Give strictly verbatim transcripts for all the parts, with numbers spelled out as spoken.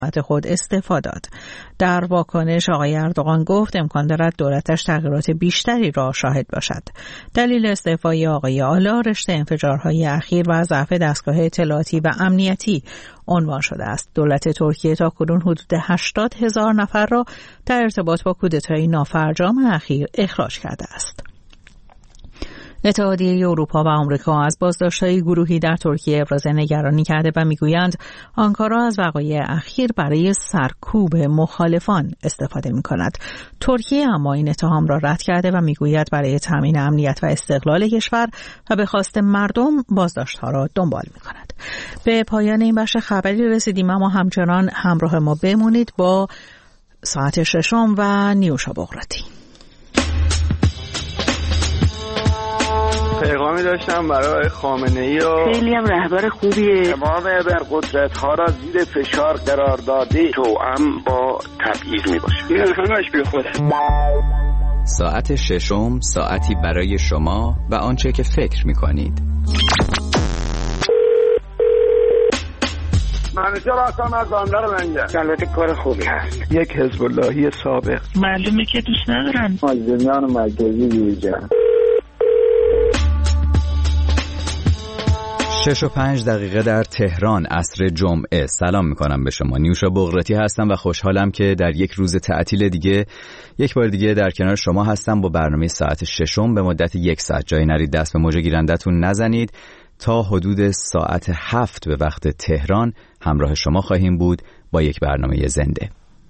خود استعفا داد. در واکنش آقای اردوغان گفت امکان دارد دولتش تغییرات بیشتری را شاهد باشد. دلیل استعفای آقای آلا رشته انفجارهای اخیر و ضعف دستگاه اطلاعاتی و امنیتی عنوان شده است. دولت ترکیه تاکنون حدود هشتاد هزار نفر را در ارتباط با کودتای نافرجام اخیر اخراج کرده است. اتحادیه اروپا و آمریکا از بازداشت‌های گروهی در ترکیه ابراز نگرانی کرده و میگویند آنکارا از وقایع اخیر برای سرکوب مخالفان استفاده می‌کند. ترکیه اما این اتهام را رد کرده و میگوید برای تامین امنیت و استقلال کشور و به خواست مردم بازداشت‌ها را دنبال می‌کند. به پایان این بخش خبری رسیدیم، اما همچنان همراه ما بمونید با ساعت ششم و نیوشا بغراتی. پیغامی داشتم برای خامنه‌ای و خیلی هم رهبر خوبیه. تمام ابرقدرت‌ها را زیر فشار قرار داده توأم با تبعیض میباشه. این همش بی خوده. ساعت ششم، ساعتی برای شما و آنچه که فکر میکنید. منوچهر هستم از بندر منجر. البته کار خوبی هست. یک حزب اللهی سابق. معلومه که دوست ندارن. مازدمیان مرکزی یوجن. شش و پنج دقیقه در تهران عصر جمعه. سلام میکنم به شما. نیوشا بغراتی هستم و خوشحالم که در یک روز تعطیل دیگه یک بار دیگه در کنار شما هستم با برنامه ساعت ششم. به مدت یک ساعت جای نرید، دست به موج گیرندتون نزنید. تا حدود ساعت هفت به وقت تهران همراه شما خواهیم بود با یک برنامه زنده.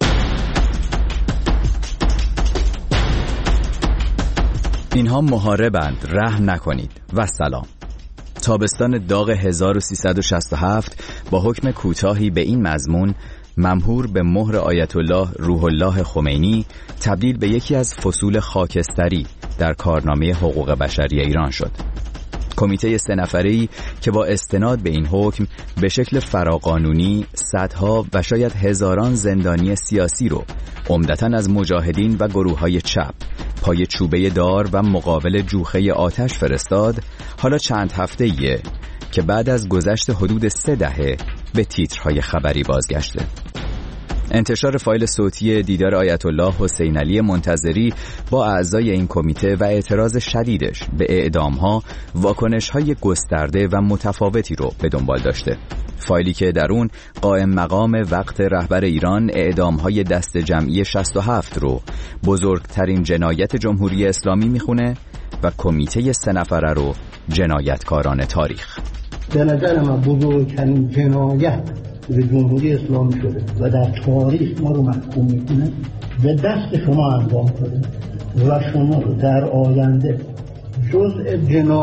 اینها محاربند، رحم نکنید و سلام. تابستان داغ هزار و سیصد و شصت و هفت با حکم کوتاهی به این مضمون ممهور به مهر آیت الله روح الله خمینی تبدیل به یکی از فصول خاکستری در کارنامه حقوق بشری ایران شد. کمیته سه نفره‌ای که با استناد به این حکم به شکل فراقانونی صدها و شاید هزاران زندانی سیاسی رو عمدتاً از مجاهدین و گروه‌های چپ پای چوبه دار و مقابل جوخه آتش فرستاد، حالا چند هفته‌ایه که بعد از گذشت حدود سه دهه به تیترهای خبری بازگشته. انتشار فایل صوتی دیدار آیت الله حسین علی منتظری با اعضای این کمیته و اعتراض شدیدش به اعدام‌ها واکنش‌های گسترده و متفاوتی رو به دنبال داشته. فایلی که در اون قائم مقام وقت رهبر ایران اعدام‌های دست جمعی شصت و هفت رو بزرگترین جنایت جمهوری اسلامی میخونه و کمیته سه نفره رو جنایتکاران تاریخ. به نظر من بزرگترین جنایت به جمهوری اسلامی شده و در تاریخ ما رو محکوم میکنه به دست شما انجام شده و شما رو در آینده جزء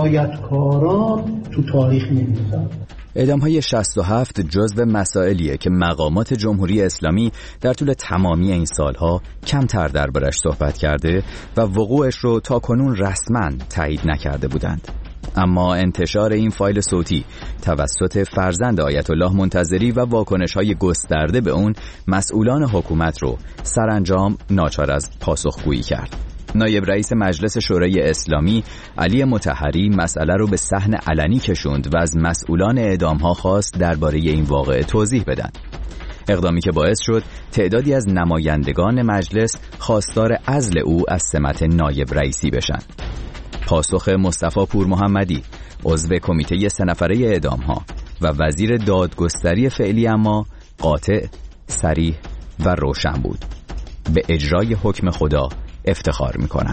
جنایتکاران تو تاریخ می‌نویسن. اعدام‌های شصت و هفت جزو مسائلیه که مقامات جمهوری اسلامی در طول تمامی این سالها کمتر دربارش صحبت کرده و وقوعش رو تا کنون رسما تایید نکرده بودند. اما انتشار این فایل صوتی توسط فرزند آیت الله منتظری و واکنش‌های گسترده به اون مسئولان حکومت رو سرانجام ناچار از پاسخگویی کرد. نایب رئیس مجلس شورای اسلامی علی مطهری مسئله رو به صحن علنی کشوند و از مسئولان اعدام‌ها خواست درباره این واقعه توضیح بدن. اقدامی که باعث شد تعدادی از نمایندگان مجلس خواستار عزل او از سمت نایب رئیسی بشن. پاسخ مصطفی پور محمدی عضو کمیته سه نفره اعدام‌ها و وزیر دادگستری فعلی اما قاطع، صریح و روشن بود. به اجرای حکم خدا افتخار میکنم.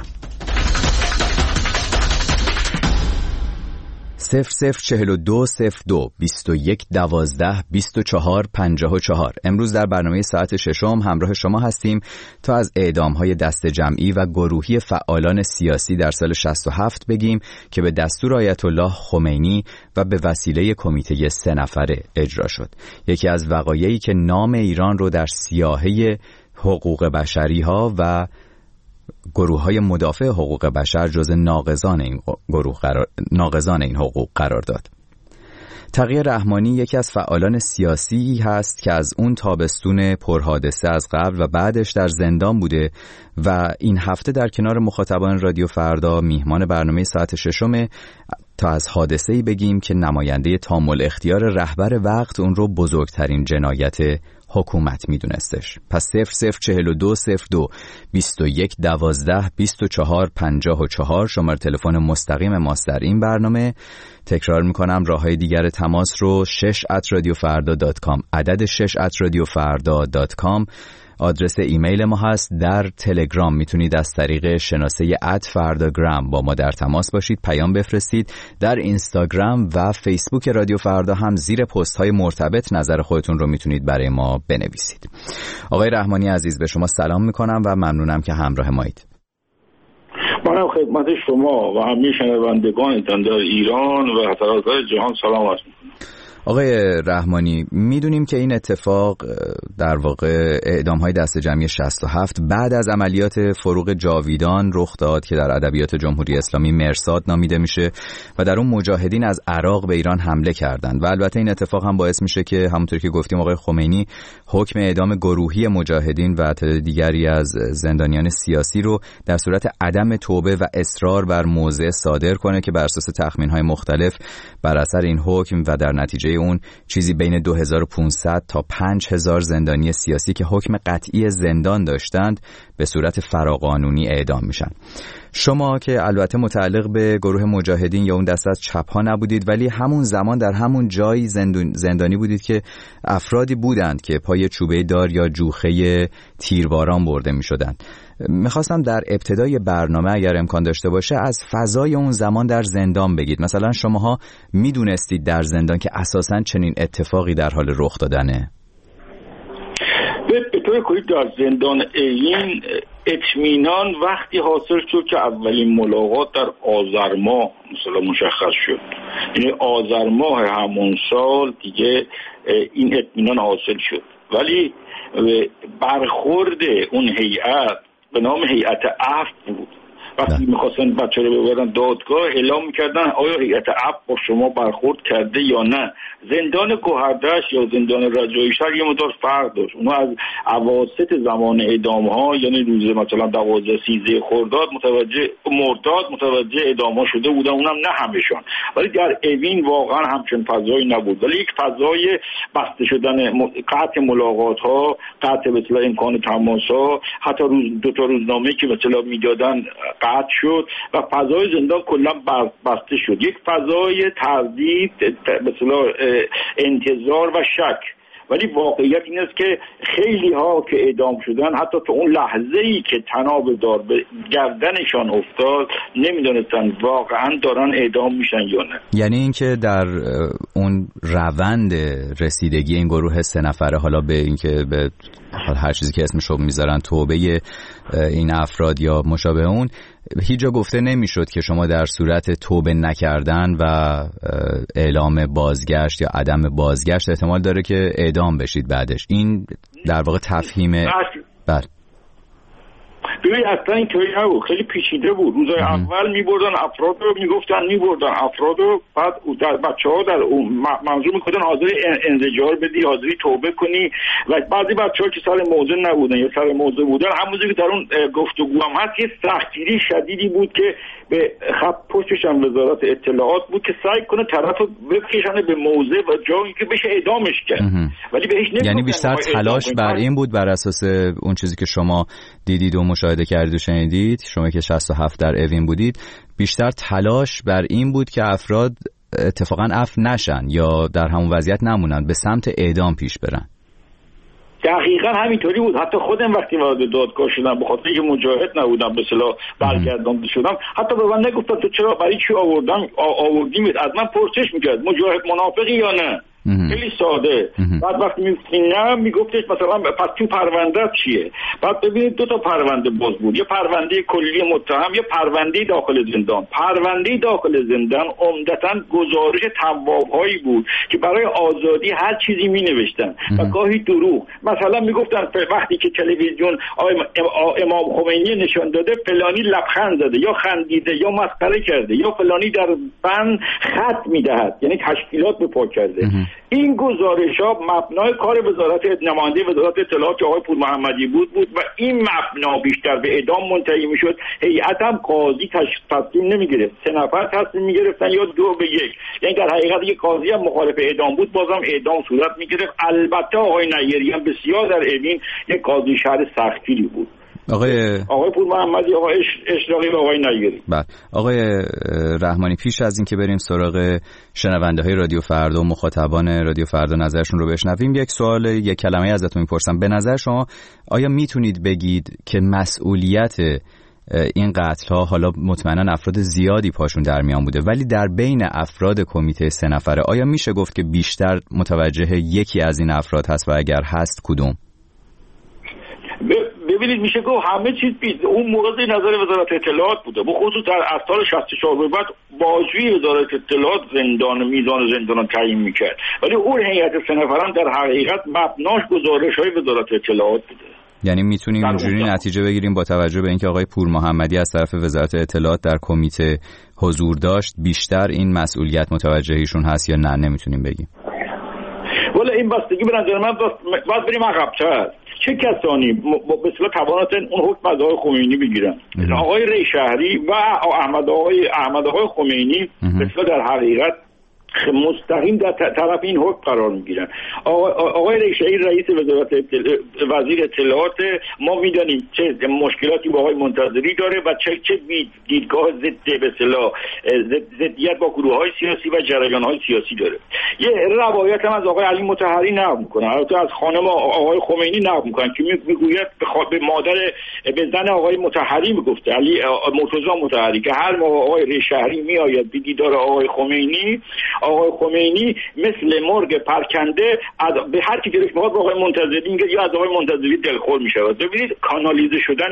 صفر صفر چهل و دو صفر دو بیست و یک دوازده بیست و چهار پنجاه و چهار. امروز در برنامه ساعت ششم همراه شما هستیم تا از اعدام‌های دست جمعی و گروهی فعالان سیاسی در سال شصت و هفت بگیم که به دستور آیت الله خمینی و به وسیله کمیته سه نفره اجرا شد. یکی از وقایعی که نام ایران رو در سیاهه حقوق بشری ها و گروه های مدافع حقوق بشر جز ناقضان این گروه قرار ناقضان این حقوق قرار داد. تقی رحمانی یکی از فعالان سیاسی هست که از اون تابستون پرحادثه از قبل و بعدش در زندان بوده و این هفته در کنار مخاطبان رادیو فردا میهمان برنامه ساعت ششم تا از حادثه‌ای بگیم که نماینده تامل اختیار رهبر وقت اون رو بزرگترین جنایت حکومت میدونستش. پس صفر صفر چهل و دو صفر دو بیست و یک دوازده بیست و چهار پنجاه و چهار شماره تلفن مستقیم ماست در این برنامه. تکرار میکنم راههای دیگر تماس رو شش ات رادیو فردا دات کام، عدد شش ات رادیو فردا دات کام آدرس ایمیل ما هست. در تلگرام میتونید از طریق شناسه ات فرداگرام با ما در تماس باشید، پیام بفرستید. در اینستاگرام و فیسبوک رادیو فردا هم زیر پست های مرتبط نظر خودتون رو میتونید برای ما بنویسید. آقای رحمانی عزیز به شما سلام میکنم و ممنونم که همراه مایید. منم خدمت شما و همه شنوندگانتان در ایران و سراسر جهان سلام عرض میکنم. آقای رحمانی، میدونیم که این اتفاق در واقع اعدام‌های دسته جمعی شصت و هفت بعد از عملیات فروغ جاویدان رخ داد که در ادبیات جمهوری اسلامی مرصاد نامیده میشه و در اون مجاهدین از عراق به ایران حمله کردند و البته این اتفاق هم باعث میشه که همونطور که گفتیم آقای خمینی حکم اعدام گروهی مجاهدین و تعداد دیگری از زندانیان سیاسی رو در صورت عدم توبه و اصرار بر موضع صادر کنه که بر اساس تخمین‌های مختلف بر اثر این حکم و در نتیجه اون چیزی بین دو هزار و پانصد تا پنج هزار زندانی سیاسی که حکم قطعی زندان داشتند به صورت فراقانونی اعدام میشن. شما که البته متعلق به گروه مجاهدین یا اون دسته از چپ ها نبودید، ولی همون زمان در همون جایی زندانی بودید که افرادی بودند که پای چوبه دار یا جوخه تیرباران برده میشدند. میخواستم در ابتدای برنامه اگر امکان داشته باشه از فضای اون زمان در زندان بگید. مثلا شماها میدونستید در زندان که اساساً چنین اتفاقی در حال رخ دادنه؟ به طور کلی در زندان این اطمینان وقتی حاصل شد که اولین ملاقات در آذر ماه مثلا مشخص شد، یعنی آذر ماه همون سال دیگه این اطمینان حاصل شد. ولی برخورد اون هیئت به نام هیئت عفو بود. وقتی میخواستن بچه رو ببرن دادگاه اعلام میکردن آیا هیئت عفو با شما برخورد کرده یا نه. زندان گوهردشت یا زندان رجایی شهر یه مقدار فرق داشت. اونها از اواسط زمان اعدام ها یعنی روز مثلا دوازده سیزده خرداد متوجه مرداد متوجه اعدام ها شده بودن، اونم نه همشون. ولی در اوین واقعا همچین فضایی نبود، ولی یک فضای بسته شدن، قطع ملاقات ها، قطع به اصطلاح امکان تماس ها، حتی روز دو تا روزنامه که مثلا میدادن قطع شد و فضای زندان کلا بسته شد. یک فضای تردید، به اصطلاح انتظار و شک. ولی واقعیت این است که خیلی ها که اعدام شدن حتی تا اون لحظه ای که طناب دار به گردنشان افتاد نمیدونستن واقعا دارن اعدام میشن یا نه. یعنی اینکه در اون روند رسیدگی این گروه سه نفره، حالا به اینکه به هر چیزی که اسمش رو میذارن توبه این افراد یا مشابه اون، هیچ جا گفته نمیشد که شما در صورت توبه نکردن و اعلام بازگشت یا عدم بازگشت احتمال داره که اعدام بشید بعدش. این در واقع تفهیم بله. ببین اصلا اینطوری نبود، خیلی پیچیده بود. روزای اول میبردن افراد رو، میگفتن میبردن افراد رو، بعد در بچه ها در منظور میکنن حاضری انزجار بدی، حاضری توبه کنی. و بعضی بچه ها که سر موضوع نبودن یا سر موضوع بودن، همونجوری که در اون گفتگو هم هست یه سختگیری شدیدی بود که به خط پشتش هم وزارت اطلاعات بود که سعی کنه طرف رو بکشونه به موضع و جایی که بشه اعدامش کرد. ولی بهش نمیگفتن. یعنی بیشتر تلاش بر این بود بر اساس اون چیزی که شما دیدید و مشاهده کردید و شنیدید، شما که شصت و هفت در اوین بودید، بیشتر تلاش بر این بود که افراد اتفاقا عفو نشن یا در همون وضعیت نمونن، به سمت اعدام پیش برن. دقیقاً همینطوری بود. حتی خودم وقتی وارد دادگاه شدم به خاطر اینکه مجاهد نبودم به اصطلاح برگردانده شدم، حتی به من نگفتن تو چرا برای چی آوردن آوردیم، از من پرسش میکرد مجاهد منافقی یا نه. خیلی ساده. بعد وقتی میگفتین نه میگفتش مثلا پس تو پرونده چیه. بعد ببینید دو تا پرونده باز بود، یه پرونده کلی متهم، یه پرونده داخل زندان. پرونده داخل زندان عمدتاً گزارش توابهایی بود که برای آزادی هر چیزی مینوشتن و گاهی دروغ. مثلا میگفتن وقتی که تلویزیون امام خمینی نشان داده فلانی لبخند زده یا خندیده یا مسخره کرده یا فلانی در بند خط میدهد، یعنی تشکیلات به پا کرده. این گزارش‌ها مبنای کار وزارت نماینده وزارت اطلاعات آقای پور محمدی بود بود و این مبنا بیشتر به اعدام منتهی می‌شد. هیئت هم قاضی تصمیم نمی‌گرفت، سه نفر تصمیم می‌گرفتن یا دو به یک. یعنی در حقیقت یک قاضی هم مخالف اعدام بود بازم اعدام صورت می‌گرفت. البته آقای نیری هم بسیار در اوین یک قاضی شهر سختگیری بود. آقای آقای پور محمدی، آقای اشراقی و آقای نیری. بله آقای رحمانی، پیش از این که بریم سراغ شنونده های رادیو فردا و مخاطبان رادیو فردا نظرشون رو بشنویم، یک سوال یک کلمه ازتون میپرسم. به نظر شما آیا میتونید بگید که مسئولیت این قتل ها، حالا مطمئنا افراد زیادی پاشون در میان بوده، ولی در بین افراد کمیته سه نفره آیا میشه گفت که بیشتر متوجه یکی از این افراد هست و اگر هست کدوم؟ ببینید میشه گفت همه چیز بید. اون مورد نظر وزارت اطلاعات بوده، به خصوص در از سال شصت و چهار به بعد باجوی وزارت اطلاعات زندان میزان زندان تعیین میکرد، ولی اون هیئت سه نفرم در حقیقت مبناش گزارش های وزارت اطلاعات بوده. یعنی میتونیم اینجوری نتیجه بگیریم با توجه به اینکه آقای پور محمدی از طرف وزارت اطلاعات در کمیته حضور داشت بیشتر این مسئولیت متوجهیشون هست یا نه نمیتونیم بگیم؟ ولی این بستگی به نظر من باید بریم عقب‌تر. چه کسانی به اصطلاح توانات اون حکم از آقای خمینی بگیرن؟ آقای ری شهری و احمد آقای احمد آقای خمینی به اصطلاح در حقیقت مستقیم در طرف این حکم قرار میگیرن. آقای ریشه‌ای رئیس وزارت وزیر اطلاعات، ما میدانیم چه مشکلاتی با آقای منتظری داره و چه چه دیدگاه ضد به اصطلاح ضدیت با گروه‌های سیاسی و جریان‌های سیاسی داره. یه روایت هم از آقای علی مطهری نقل میکنن، البته از خانم آقای خمینی نقل میکنن که میگوید به مادر به زن آقای مطهری میگفته، علی مرتضی مطهری، که هر موقع آقای ریشه‌ای میآید به دیدار آقای خمینی، آقای خمینی مثل مرغ پرکنده به هر کی دلش میخواد با آقای منتظری میگه یا از آقای منتظری دلخور میشه. ببینید کانالیزه شدن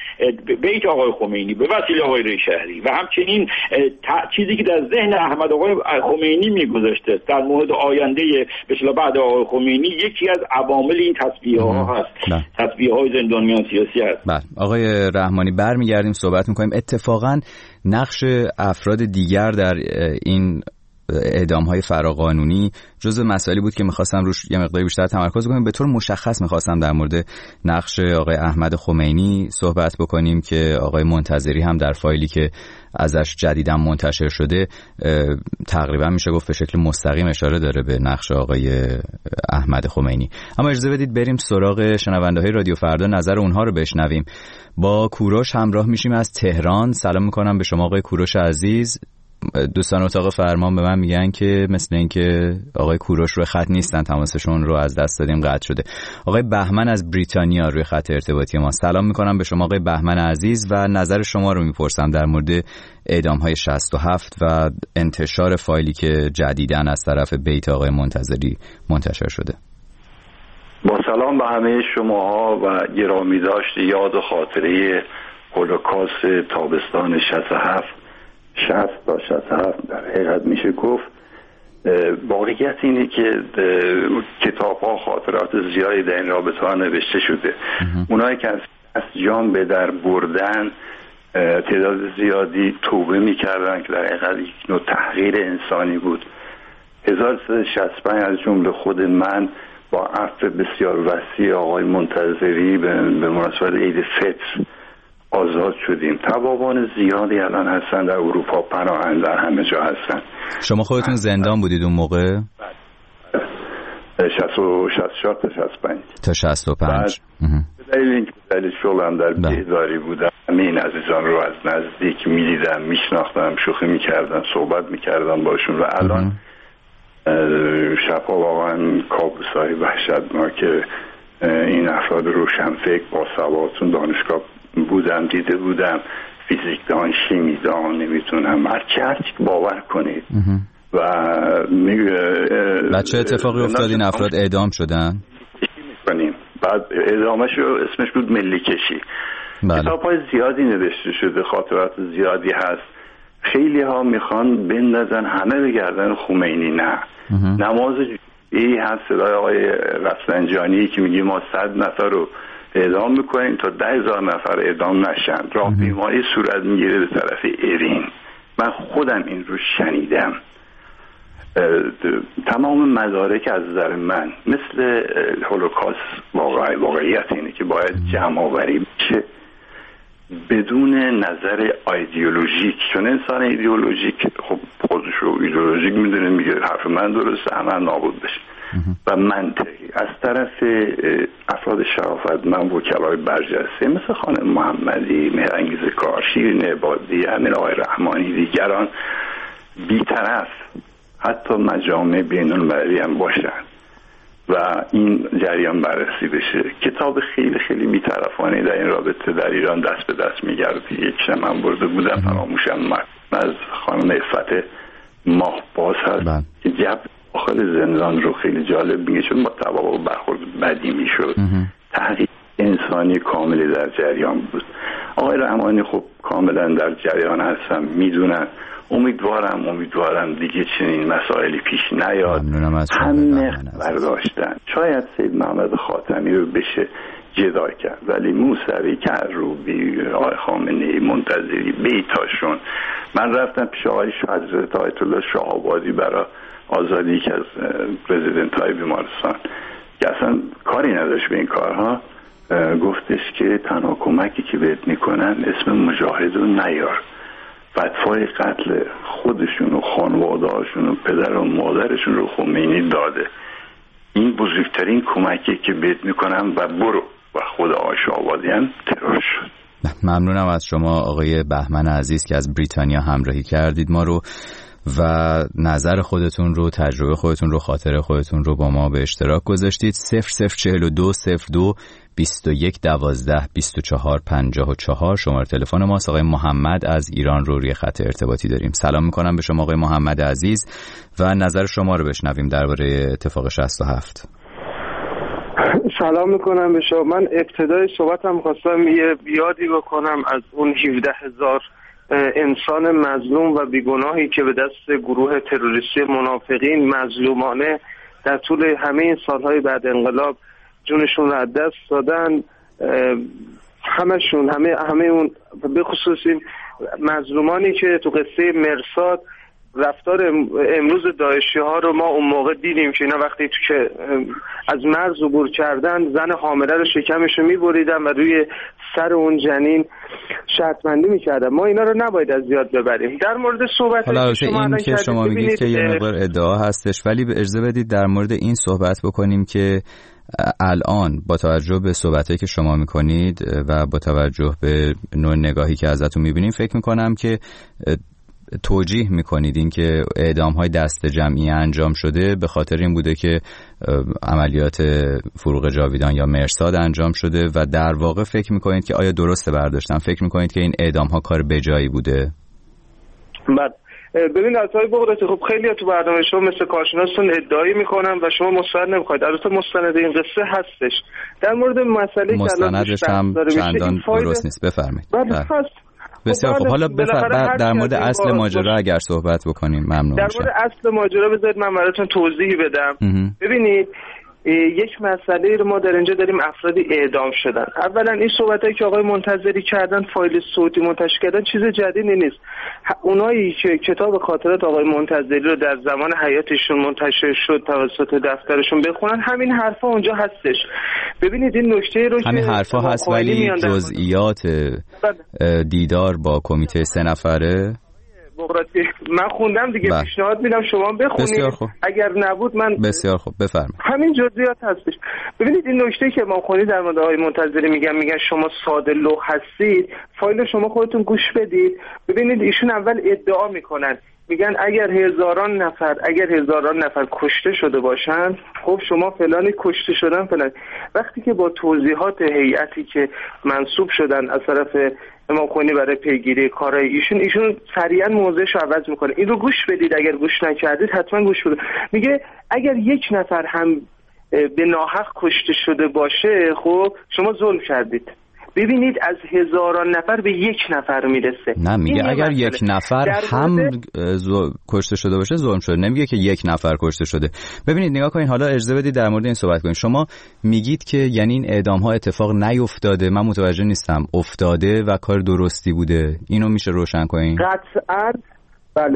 بیت آقای خمینی به وسیله آقای ریشه‌ای و همچنین چیزی که در ذهن احمد آقای خمینی میگذاشته در مورد آینده به اصطلاح بعد آقای خمینی، یکی از عوامل این تصفیه ها هست، تصفیه های زندانیان سیاسی هست. بله آقای رحمانی، برمیگردیم صحبت میکنیم. اتفاقا نقش افراد دیگر در این اعدام‌های فراقانونی جزء مسائلی بود که می‌خواستم روش یه مقداری بیشتر تمرکز کنیم. به طور مشخص می‌خواستم در مورد نقش آقای احمد خمینی صحبت بکنیم که آقای منتظری هم در فایلی که ازش جدیداً منتشر شده تقریبا میشه گفت به شکل مستقیم اشاره داره به نقش آقای احمد خمینی. اما اجازه بدید بریم سراغ شنونده‌های رادیو فردا، نظر اونها رو بشنویم. با کوروش همراه میشیم از تهران. سلام می‌کنم به شما آقای کوروش عزیز. دوستان اتاق فرمان به من میگن که مثل این که آقای کوروش روی خط نیستن، تماسشون رو از دست دادیم، قطع شده. آقای بهمن از بریتانیا روی خط ارتباطی ما. سلام میکنم به شما آقای بهمن عزیز و نظر شما رو میپرسم در مورد اعدام های شصت و هفت و انتشار فایلی که جدیداً از طرف بیت آقای منتظری منتشر شده. با سلام به همه شماها و گرامی داشت یاد و خاطره هولوکاست تابستان شصت و هفت شصت تا شصت و هفت در حقیقت میشه گفت واقعیت اینه که کتاب ها خاطرات زیادی در این رابطه ها نوشته شده. اونایی که از جان به در بردن تعداد زیادی توبه میکردن که در حقیقت یک نوع تحقیر انسانی بود. هزار و سیصد و شصت و پنج از جمله خود من با عفو بسیار وسیع آقای منتظری به مناسبت عید فطر آزاد شدیم. تبابان زیادی الان هستن در اروپا، پناهنده در همه جا هستن. شما خودتون زندان بودید اون موقع؟ شصت و چهار تا شصت و پنج تا شصت و پنج. به دلیل اینکه به دلیل شغلم در بهداری بودم، این عزیزان رو از نزدیک میدیدم، میشناختم، شوخی میکردم، صحبت میکردم باشون و الان شبها واقعا کابوسای وحشتناک این افراد روشنفکر با سوادتون دانشگاه بودم دیده بودم، فیزیک دان، شیمی دان، نمیتونم هرچی هرچی باور کنید. و بعد چه اتفاقی افتاد؟ این افراد اعدام شدن؟ میکنیم بعد اعدامش اسمش بود ملی کشی. بله. کتاب های زیادی نوشته شده، خاطرات زیادی هست. خیلی ها میخوان بندازن همه به گردن خمینی. نه امه. نماز ای هست صدای آقای رفسنجانی که میگه ما صد نفر رو اعدام میکنیم تا ده هزار نفر اعدام نشن. راه بیماری صورت میگیره به طرف ایرین. من خودم این رو شنیدم. تمام مدارک از نظر من مثل هولوکاست واقعی واقعیت اینه که باید جمع آوری بشه بدون نظر ایدئولوژیک، چون انسان ایدئولوژیک خب خودش رو ایدئولوژیک میدونه، میگه حرف من درسته همه نابود بشه و منطقی. از طرف افراد شرافتمند وکلای برجسته مثل خانم محمدی، مهرانگیز کار، شیرین عبادی، همین آقای رحمانی، دیگران بی‌طرف حتی مجامع بین المللی هم باشن و این جریان بررسی بشه. کتاب خیلی خیلی بی‌طرفانه در این رابطه در ایران دست به دست میگرده. یک شب من برده بودم فراموشم از خانم عفت ماهباز هست که جب داخل زندان رو خیلی جالب میگه، چون با تبابا برخورد بدی میشد. تحقیق انسانی کاملی در جریان بود. آقای رحمانی خب کاملا در جریان هستم، میدونن. امیدوارم امیدوارم دیگه چنین مسائلی پیش نیاد. همه برداشتن. شاید سید محمد خاتمی رو بشه جدا کرد، ولی موسوی، کروبی، آقای خامنه‌ای، منتظری، بیتاشون. من رفتم پیش آقای حضرت آیت الله شاه‌آبادی برای آزادی که از پرزیدنت های بیمارستان که اصلا کاری نداشت به این کارها، گفتش که تنها کمکی که بهت میکنن اسم مجاهد رو نیار. فتوای قتل خودشون و خانواده‌هاشون و پدر و مادرشون رو خمینی داده. این بزرگترین کمکی که بهت میکنن و برو. و خود آقای شاه‌آبادی هم ترور شد. ممنونم از شما آقای بهمن عزیز که از بریتانیا همراهی کردید ما رو و نظر خودتون رو، تجربه خودتون رو، خاطر خودتون رو با ما به اشتراک گذاشتید. صفر صفر چهل و دو صفر دو بیست و یک دوازده بیست و چهار پنجاه و چهار شماره تلفن ماست. آقای محمد از ایران رو روی خط ارتباطی داریم. سلام میکنم به شما آقای محمد عزیز و نظر شما رو بشنویم درباره اتفاق شصت و هفت. سلام میکنم به شما. من ابتدای صحبتم خواستم یه یادی بکنم از اون هفده هزار انسان مظلوم و بیگناهی که به دست گروه تروریستی منافقین مظلومانه در طول همه این سالهای بعد انقلاب جونشون رو از دست دادن. همشون همه همه اون به خصوص این مظلومانی که تو قصه مرصاد رفتار امروز داعشی ها رو ما اون موقع دیدیم که اینا وقتی تو که از مرز عبور کردن زن حامله رو شکمش رو میبریدن و روی سر اون جنین شرطبندی میکردن. ما اینا رو نباید از یاد ببریم. در مورد صحبت حالا شما این که شما میگید که یه مقدار ادعا هستش، ولی به اجازه بدید در مورد این صحبت بکنیم که الان با توجه به صحبتایی که شما میکنید و با توجه به نوع نگاهی که ازتون میبینیم فکر میکنم که توجیه میکنید این که اعدام های دست جمعی انجام شده به خاطر این بوده که عملیات فروغ جاویدان یا مرصاد انجام شده و در واقع فکر میکنید که آیا درسته برداشتن؟ فکر میکنید که این اعدام ها کار بجایی بوده؟ بعد ببین آقای بغراتی، خب خیلی تو برنامه شما مثل کارشناستون ادعایی میکنن و شما مستند نمیخواید. البته مستند این قصه هستش. در مورد مسئله که مستندش هم چندان درست نیست. بفرمایید. بسیار خوب. حالا بفرمایید در مورد اصل ماجرا اگر صحبت بکنیم ممنون در مورد اصل ماجرا بذارید من براتون توضیحی بدم. ببینید یک مسئله رو ما در اینجا داریم، افرادی اعدام شدن. اولا این صحبتایی که آقای منتظری کردن، فایل صوتی منتشر کردن، چیز جدیدی نیست. اونایی که کتاب خاطرات آقای منتظری رو در زمان حیاتشون منتشر شد توسط دفترشون بخونن، همین حرفا اونجا هستش. ببینید این نکته رو همین حرفا هست، ولی جزئیات دیدار با کمیته سه نفره من خوندم دیگه، پیشنهاد میدم شما بخونید. اگر نبود من بسیار خوب بفرمایید. همین جزئیات هستش. ببینید این نکته که ما خونید در مورد آقای منتظری میگن میگن شما ساده لوح هستید، فایل شما خودتون گوش بدید. ببینید ایشون اول ادعا میکنن، میگن اگر هزاران نفر اگر هزاران نفر کشته شده باشن، خب شما فلانی کشته شدن فلان. وقتی که با توضیحات هیئتی که منصوب شدن از طرف امام خمینی برای پیگیری کارهای ایشون، ایشون سریعا موضعش رو عوض میکنه. این رو گوش بدید، اگر گوش نکردید حتما گوش بدید. میگه اگر یک نفر هم به ناحق کشته شده باشه، خب شما ظلم کردید. ببینید از هزاران نفر به یک نفر میرسه. نه میگه اگر یک نفر هم کشته شده باشه ظلم شده، نمیگه که یک نفر کشته شده. ببینید نگاه کنین، حالا اجازه بدید در مورد این صحبت کنین. شما میگید که یعنی این اعدام ها اتفاق نیفتاده. من متوجه نیستم. افتاده و کار درستی بوده. اینو میشه روشن کنین؟ قطعاً بله.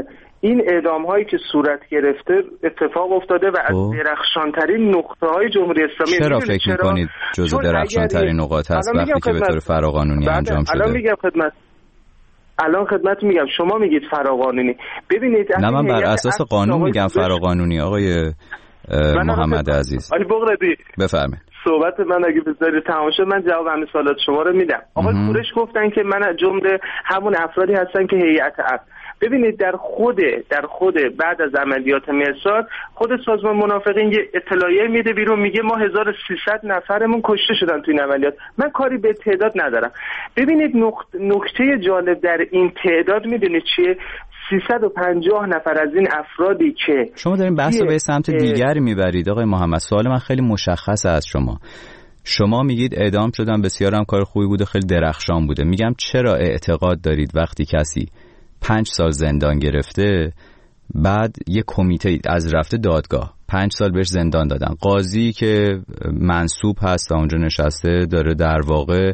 این اعدام هایی که صورت گرفته اتفاق افتاده و از درخشان ترین نقطه های جمهوری اسلامی. چرا فکر میکنید جزو درخشان ترین نقاط هست وقتی که به طور فراقانونی انجام شده؟ الان میگم خدمت الان خدمت میگم شما میگید فراقانونی. ببینید نه من بر اساس قانون میگم فراقانونی آقای محمد عزیز. آقای بغرادی بفرمایید. صحبت من اگه بذاری تمام شه من جواب همین سوالات شما رو میدم. آقای کورش گفتن که من جمله همون افرادی هستن که هیئت عقل. ببینید در خود در خود بعد از عملیات مرصاد خود سازمان منافقین یه اطلاعیه میده بیرون میگه ما هزار و سیصد نفرمون کشته شدن تو این عملیات. من کاری به تعداد ندارم. ببینید نکته جالب در این تعداد میدونید چیه؟ سیصد و پنجاه نفر از این افرادی که شما دارین بحث رو به سمت دیگری میبرید آقای محمد. سوال من خیلی مشخصه از شما. شما میگید اعدام شدن بسیار هم کار خوبی بوده، خیلی درخشان بوده. میگم چرا اعتقاد دارید وقتی کسی پنج سال زندان گرفته بعد یه کمیته از رفته دادگاه پنج سال بهش زندان دادن، قاضی که منصوب هست اونجا نشسته داره در واقع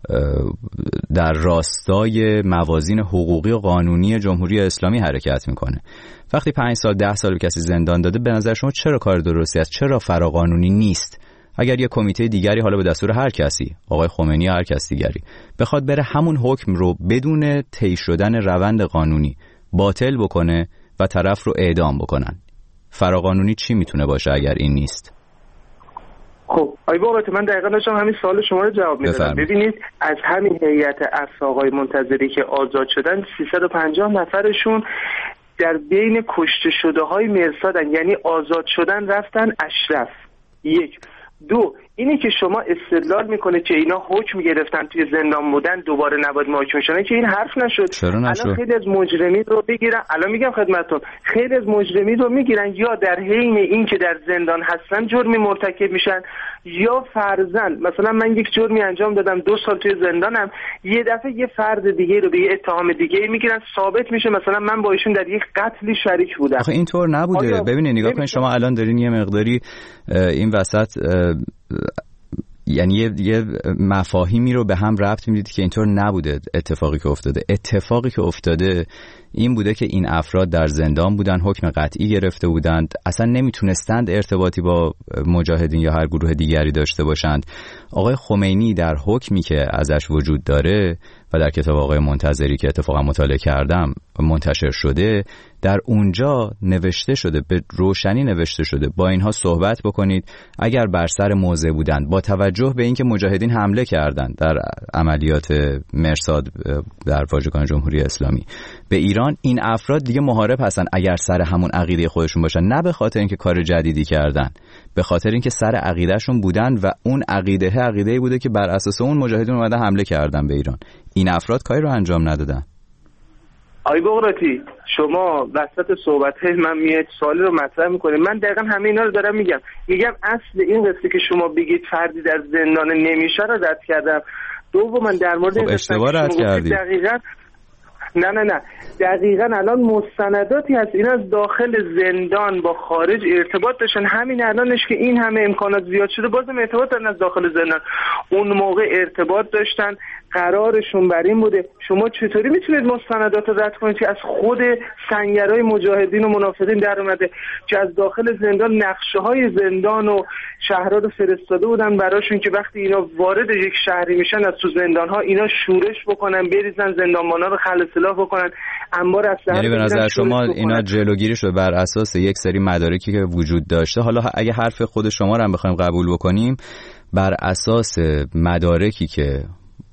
در راستای موازین حقوقی و قانونی جمهوری اسلامی حرکت میکنه، وقتی پنج سال ده سال به کسی زندان داده به نظر شما چرا کار درستی است؟ چرا فراقانونی نیست؟ اگر یه کمیته دیگری حالا به دستور هر کسی، آقای خمینی یا هر کس دیگری، بخواد بره همون حکم رو بدون طی شدن روند قانونی باطل بکنه و طرف رو اعدام بکنن، فراقانونی چی میتونه باشه اگر این نیست؟ خب آقای بابت من دقیقاً داشتم همین سوال شما رو جواب میدادم. ببینید از همین هیئت عفو آقای منتظری که آزاد شدن سیصد و پنجاه نفرشون در بین کشته شده های مرصادن، یعنی آزاد شدن رفتن اشرف. یک دو اینی که شما استدلال میکنه که اینا حکم گرفتن توی زندان بودن دوباره نباید محاکمه شدن که این حرف نشد. الان خیلی از مجرمین رو بگیرن، الان میگم خدمتتون خیلی از مجرمین رو میگیرن یا در حین این که در زندان هستن جرمی مرتکب میشن یا فرضاً مثلا من یک جرمی انجام دادم دو سال توی زندانم، یه دفعه یه فرد دیگه رو به یه اتهام دیگه میگیرن ثابت میشه مثلا من با ایشون در یک قتلی شریک بودم. آخه اینطور نبوده. ببینید نگاه کنید شما الان دارین یه مقداری این وسط یعنی یه, یه مفاهیمی رو به هم ربط میدید که اینطور نبوده. اتفاقی که افتاده اتفاقی که افتاده این بوده که این افراد در زندان بودن، حکم قطعی گرفته بودند، اصلا نمیتونستند ارتباطی با مجاهدین یا هر گروه دیگری داشته باشند. آقای خمینی در حکمی که ازش وجود داره و در کتاب آقای منتظری که اتفاقا مطالعه کردم منتشر شده، در اونجا نوشته شده، به روشنی نوشته شده با اینها صحبت بکنید اگر بر سر موضع بودند با توجه به اینکه مجاهدین حمله کردند در عملیات مرصاد در واژگان جمهوری اسلامی به ایران، این افراد دیگه محارب هستن اگر سر همون عقیده خودشون باشن، نه به خاطر اینکه کار جدیدی کردن، به خاطر اینکه سر عقیدهشون بودن و اون عقیده عقیده‌ای بوده که بر اساس اون مجاهدین اومدن حمله کردن به ایران. این افراد کاری رو انجام ندادن. آقای بغراتی شما وسط صحبت من میاد سوالی رو مطرح میکنید، من دقیقا همه اینا رو دارم میگم. میگم اصل این قصه که شما بگید فردی در زندان نمیشه رو رد کردم. دوم من در مورد خب اشتباه رد کردید. دقیقاً نه نه نه دقیقاً الان مستنداتی هست این از داخل زندان با خارج ارتباط داشتن، همین الانش که این همه امکانات زیاد شده بازم ارتباط دارن از داخل زندان. اون موقع ارتباط داشتن، قرارشون بر این بوده. شما چطوری میتونید مستندات رو رد کنید که از خود سنگرهای مجاهدین و منافقین در اومده که از داخل زندان نقشه های زندان و شهرها رو فرستاده بودن براشون که وقتی اینا وارد یک شهری میشن از تو زندان ها اینا شورش بکنن، بریزن زندانبانا رو خلع سلاح بکنن، انبار اسلحه. یعنی به نظر شما اینا جلوگیری شده بر اساس یک سری مدارکی که وجود داشته؟ حالا اگه حرف خود شما رو هم بخوایم قبول بکنیم، بر اساس مدارکی که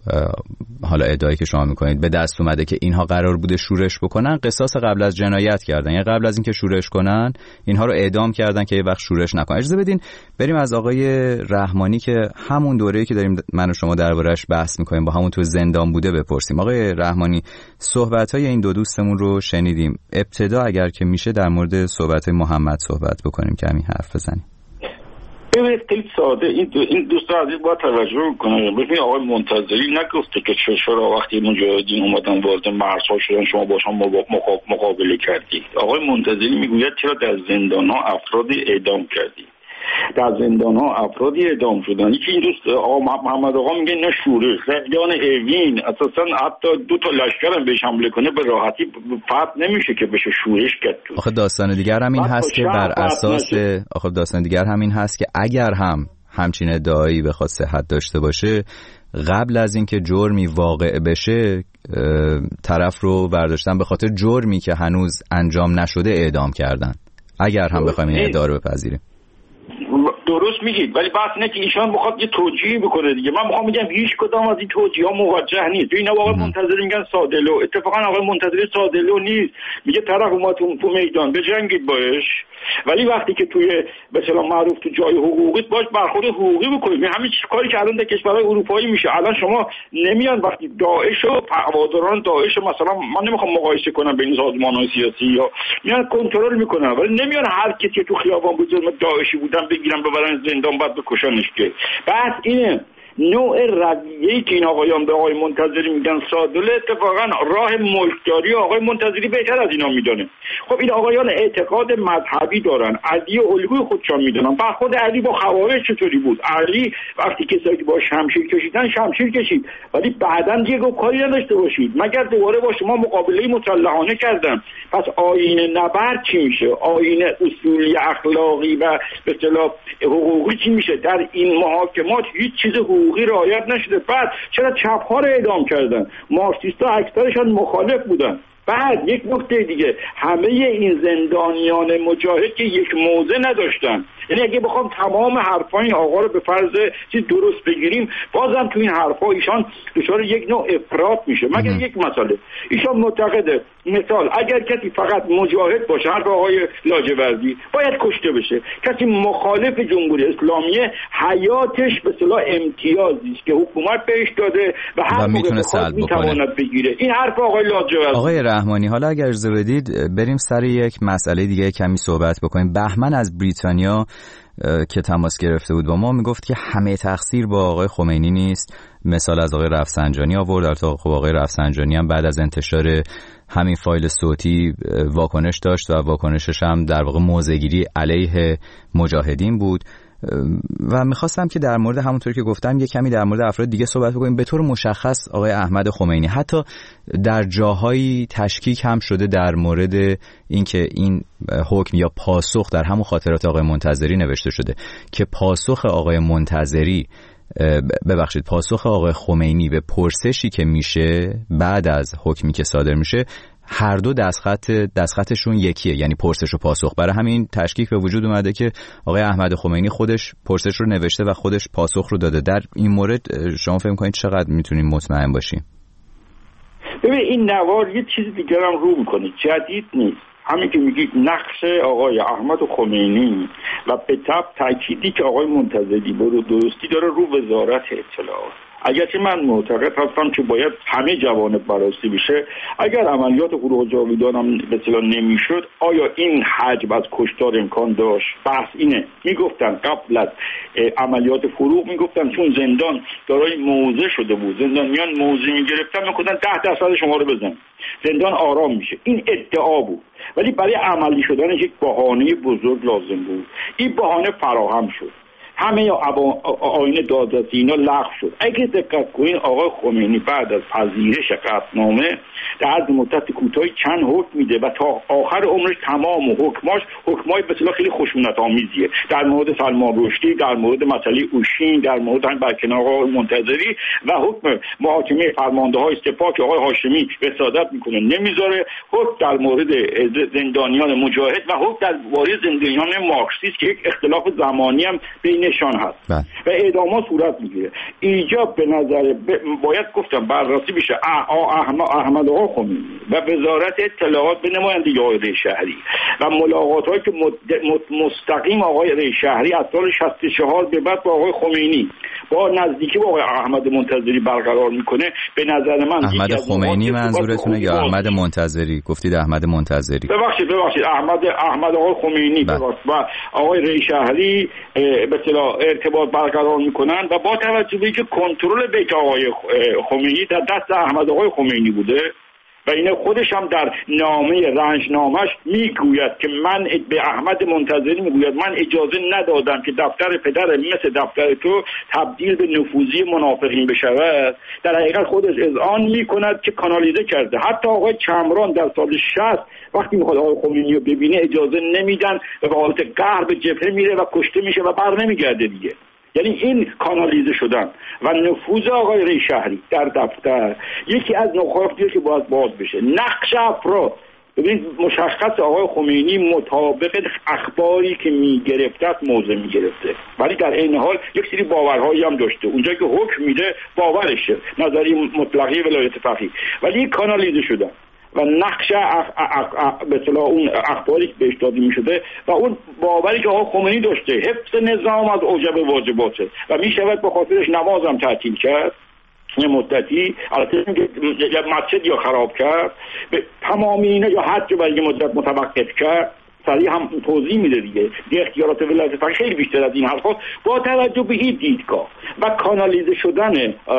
حالا ادعایی که شما میکنید به دست اومده که اینها قرار بوده شورش بکنن، قصاص قبل از جنایت کردن، یعنی قبل از اینکه شورش کنن اینها رو اعدام کردن که یه وقت شورش نکنن. اجازه بدین بریم از آقای رحمانی که همون دوره‌ای که داریم من و شما درباره‌اش بحث میکنیم با همون تو زندان بوده بپرسیم. آقای رحمانی صحبت‌های این دو دوستمون رو شنیدیم، ابتدا اگر که میشه در مورد صحبت‌های محمد صحبت بکنیم که همین حرف بزنیم. ببینید خیلی ساده این دو این دوست عزیز با توجه کنه. ببینید آقای منتظری نگفته که چرا وقتی مجاهدین اومدن وارد مرزها شدن شما باشون مقابله کردید. آقای منتظری میگوید چرا در زندان‌ها افراد اعدام کردید. در زندان‌ها افرادی اعدام شدن. یکی این دوست آقا محمد آقا میگه نه شورش، زندان اوین اساسا حتی دو تا لشکر هم بهش حمله کنه به راحتی فتح نمیشه که بشه شورش کرد. آخه داستان دیگر هم این هست که بر اساس آخه داستان دیگر هم این هست که اگر هم همچین ادعایی بخواد صحت داشته باشه، قبل از اینکه جرمی واقع بشه طرف رو برداشتن به خاطر جرمی که هنوز انجام نشده اعدام کردن، اگر هم بخوایم این ادعا رو بپذیریم. درست میگید، ولی بحث اینه که ایشان بخواد یه توجیه بکنه دیگه. من میخوام میگم هیچ کدام از این توجیه‌ها موجه نیست. اینا آقای منتظری میگن سادلو، اتفاقا آقای منتظری سادلو نیست، میگه طرف اومد تو میدان بجنگید باش، ولی وقتی که توی به اصطلاح معروف تو جای حقوقی باش برخورد حقوقی بکنید. همین کاری که الان در کشورهای اروپایی میشه. الان شما نمیان وقتی داعش و هواداران داعش مثلا، من نمیخوام مقایسه کنم بین سازمان‌های سیاسی، یا میان کنترل میکنن، ولی نمیان هر کسی که تو خیابان بود داعشی بودن بگیرن ببرن زندان بعد بکشنش. که بس اینه نوع رویه‌ای که این آقایان به آقای منتظری میگن سادله، اتفاقا راه ملکداری آقای منتظری بهتر از اینا میدونه. خب این آقایان اعتقاد مذهبی دارن، علی و الگوی خودشان میدونن. بعد خود علی با خوارج چطوری بود؟ علی وقتی کسایی که با شمشیر کشیدن شمشیر کشید، ولی بعداً دیگه کاری نداشته باشید مگر دوباره با شما مقابله مسلحانه کردن. پس آیین نبرد چی میشه؟ آیین اصولی اخلاقی و به اصطلاح حقوقی چی میشه؟ در این محاکمات هیچ چیز حقوقی رعایت نشده. بعد چرا چپ‌ها رو اعدام کردن؟ مارکسیست‌ها اکثرشون مخالف بودن. بعد یک نکته دیگه، همه این زندانیان مجاهد که یک موضع نداشتن، یعنی اگه بخوام تمام حرفای این آقا رو به فرض چیز درست بگیریم، بازم تو این حرفا ایشان دچار یک نوع افراط میشه. مگر یک مسئله، ایشان معتقده مثال اگر کسی فقط مجاهد باشه، حرف آقای لاجوردی، باید کشته بشه. کسی مخالف جمهوری اسلامی حیاتش به اصطلاح امتیازی است که حکومت بهش داده و هر موقع بخواد میتواند بگیره. این حرف آقای لاجوردی. آقای رحمانی، حالا اگر اجازه بدید بریم سر یک مسئله دیگه کمی صحبت بکنیم. بهمن از بریتانیا که تماس گرفته بود با ما میگفت که همه تقصیر با آقای خمینی نیست. مثال از آقای رفسنجانی آورد. البته خب آقای رفسنجانی هم بعد از انتشار همین فایل صوتی واکنش داشت و واکنشش هم در واقع موضع‌گیری علیه مجاهدین بود. و میخواستم که در مورد همونطور که گفتم یک کمی در مورد افراد دیگه صحبت بکنیم. به طور مشخص آقای احمد خمینی حتی در جاهایی تشکیک هم شده در مورد اینکه این حکم یا پاسخ در همون خاطرات آقای منتظری نوشته شده که پاسخ آقای منتظری ببخشید پاسخ آقای خمینی به پرسشی که میشه بعد از حکمی که صادر میشه، هر دو دستخط دستخطشون یکیه، یعنی پرسش و پاسخ. برای همین تشکیک به وجود اومده که آقای احمد خمینی خودش پرسش رو نوشته و خودش پاسخ رو داده. در این مورد شما فکر می‌کنید چقدر میتونیم مطمئن باشیم؟ ببین این نوار یه چیز دیگر هم رو میکنه، جدید نیست. همین که میگید نقش آقای احمد خمینی و به تبع تأکیدی که آقای منتظری برو درستی داره رو وزارت اطلاعات. اگرچه من معتقد هستم که باید همه جوانب بررسی بشه. اگر عملیات فروغ جاویدان هم به اصطلاح نمیشد، آیا این حجم از کشتار امکان داشت؟ بحث اینه. میگفتن قبل از عملیات فروغ میگفتن چون زندان دارای موضع شده بود، زندانیان موضع میگرفتن میگفتن ده درصد شما رو بزن، زندان آرام میشه. این ادعا بود، ولی برای عملی شدنش یک بهانه بزرگ لازم بود. این بهانه فراهم شد. همه آیین دادرسی اینا لغو شد. اگه دقت کنین آقای خمینی بعد از پذیرش قطعنامه در عرض مدت کوتاهی چند حکم میده و تا آخر عمرش تمام حکماش حکمای به اصطلاح خیلی خشونت آمیزیه. در مورد سلمان رشدی، در مورد مسئله اوشین، در مورد همین برکنار آقای منتظری و حکم محاکمه فرمانده‌های سپاه که آقای هاشمی وسادت میکنه نمیذاره، حکم در مورد زندانیان مجاهد و حکم در مورد زندانیان مارکسیست که یک اختلاف زمانی هم بین نشان هست بله. و اعدامات صورت میگیره. اینجا به نظر ب... باید گفتم بررسی بشه احمد آقا خمینی و وزارت اطلاعات به نمایندگی آقای ریشهری و ملاقات هایی که مد... مستقیم آقای ریشهری از سال شصت و چهار به بعد با آقای خمینی با نزدیکی با آقای احمد منتظری برقرار میکنه. به نظر من احمد خمینی منظورتونه یا احمد منتظری؟ گفتید احمد منتظری. ببخشید ببخشید احمد احمد آقای خمینی و آقای ریشهری به ارتباط برقرار میکنن و با توجه به اینکه کنترل بیت آقای خمینی در دست احمد آقای خمینی بوده و اینه خودش هم در نامه رنجنامش میگوید که من به احمد منتظری میگوید من اجازه ندادم که دفتر پدر مثل دفتر تو تبدیل به نفوذی منافقین بشود. در حقیقت خودش اذعان میکند که کانالیزه کرده. حتی آقای چمران در سال شصت وقتی میخواد آقای خمینی رو ببینه اجازه نمیدن و به حالت قهر به جبهه میره و کشته میشه و بر نمیگرده دیگه. یعنی این کانالیزه شدن و نفوذ آقای ریشهری در دفتر یکی از نکاتیه که باید باز بشه. نقش افراد، ببینید مشخص آقای خمینی مطابق اخباری که میگرفته موضع میگرفته، ولی در این حال یک سری باورهایی هم داشته. اونجا که حکم میده باورشه، نظری مطلقی ولایت فقیه، ولی کانالیزه شدن و نقش به اصطلاح اون اخباری که بهش داده میشده و اون باوری که آقای خمینی داشته حفظ نظام از اوجب واجباته و میشود به خاطرش نماز هم تعطیل کرد یه مدتی، البته یا مسجد یا خراب کرد، به تمامی اینا یا حج برای یه مدت متوقف کرد. سریع هم توضیح میده دیگه دی اختیارات ولایت فقیه خیلی بیشتر از این حرفات با توجه به این دیدگاه و کانالیزه شدن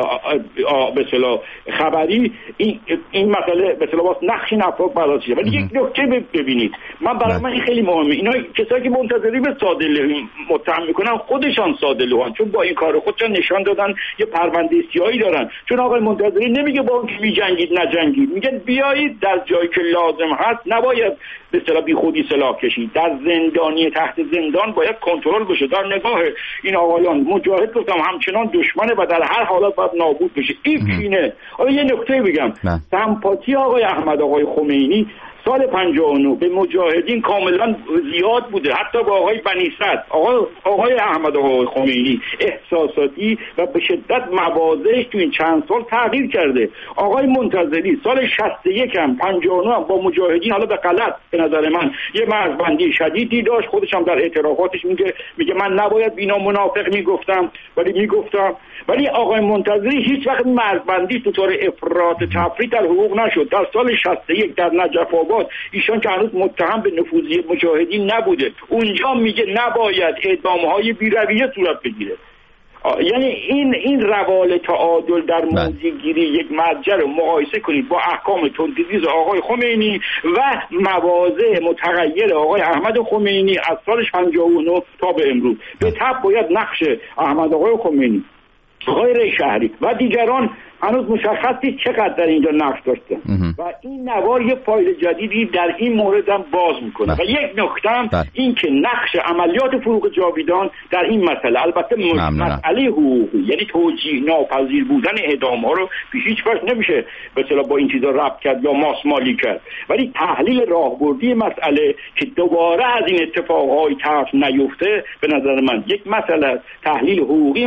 به اصطلاح خبری این این مسئله به اصطلاح واسه نقش افراد برداشت شده. ولی یک نکته ببینید، من برای من این خیلی مهمه، اینا کسایی که منتظری به ساده لوحی متهم میکنن خودشان ساده لوحن، چون با این کار خودشان نشان دادن یه پرونده سیاهی دارن. چون آقای منتظری نمیگه با اون که میجنگید نجنگید، میگن بیایید در جایی که لازم هست، نباید به اصطلاح بی خودی سلاح کشید، در زندانی تحت زندان باید کنترل بشه. در نگاه این آقایان مجاهد گفتم همچنان دشمنه و در هر حالت باید نابود بشه. این کینه. حالا یه نکته بگم، سمپاتی آقای احمد آقای خمینی سال پنجاه و نه به مجاهدین کاملا زیاد بوده، حتی با آقای بنی صدر. آقای آقای احمد آقای خمینی احساساتی و به شدت مواضعش تو این چند سال تغییر کرده. آقای منتظری سال شصت و یک هم پنجاه و نه هم با مجاهدین حالا به غلط به نظر من یه مرزبندی شدیدی داشت. خودش هم در اعترافاتش میگه میگه من نباید بینا منافق میگفتم ولی میگفتم. ولی آقای منتظری هیچ وقت مرزبندی تو طور افراط تفریط در حقوق نشد. در سال شصت و یک در نجف آباد ایشان که هنوز متهم به نفوذی مجاهدین نبوده، اونجا میگه نباید اعدام‌های بی‌رویه صورت بگیره. یعنی این این روال تعادل در موضع‌گیری یک مرجع رو مقایسه کنید با احکام تندتیز آقای خمینی و مواضع متغیر آقای احمد خمینی از سال پنجاه و نه تا به امروز. به تبع باید نقش احمد آقای خمینی، آقای ریشهری و دیگران هنوز مشخص نیست چقدر در اینجا نقش داشته و این نوار یه فایل جدیدی در این مورد هم باز میکنه. و یک نکته هم این که نقش عملیات فروغ جاویدان در این مسئله، البته مسئله حقوقی یعنی توجیه ناپذیر بودن اعدام ها رو به هیچ وجه نمیشه به اصطلاح با این چیزا ربط کرد یا ماسمالی کرد، ولی تحلیل راهبردی مسئله که دوباره از این اتفاقهای طرف نیفته به نظر من یک مسئله، تحلیل حقوقی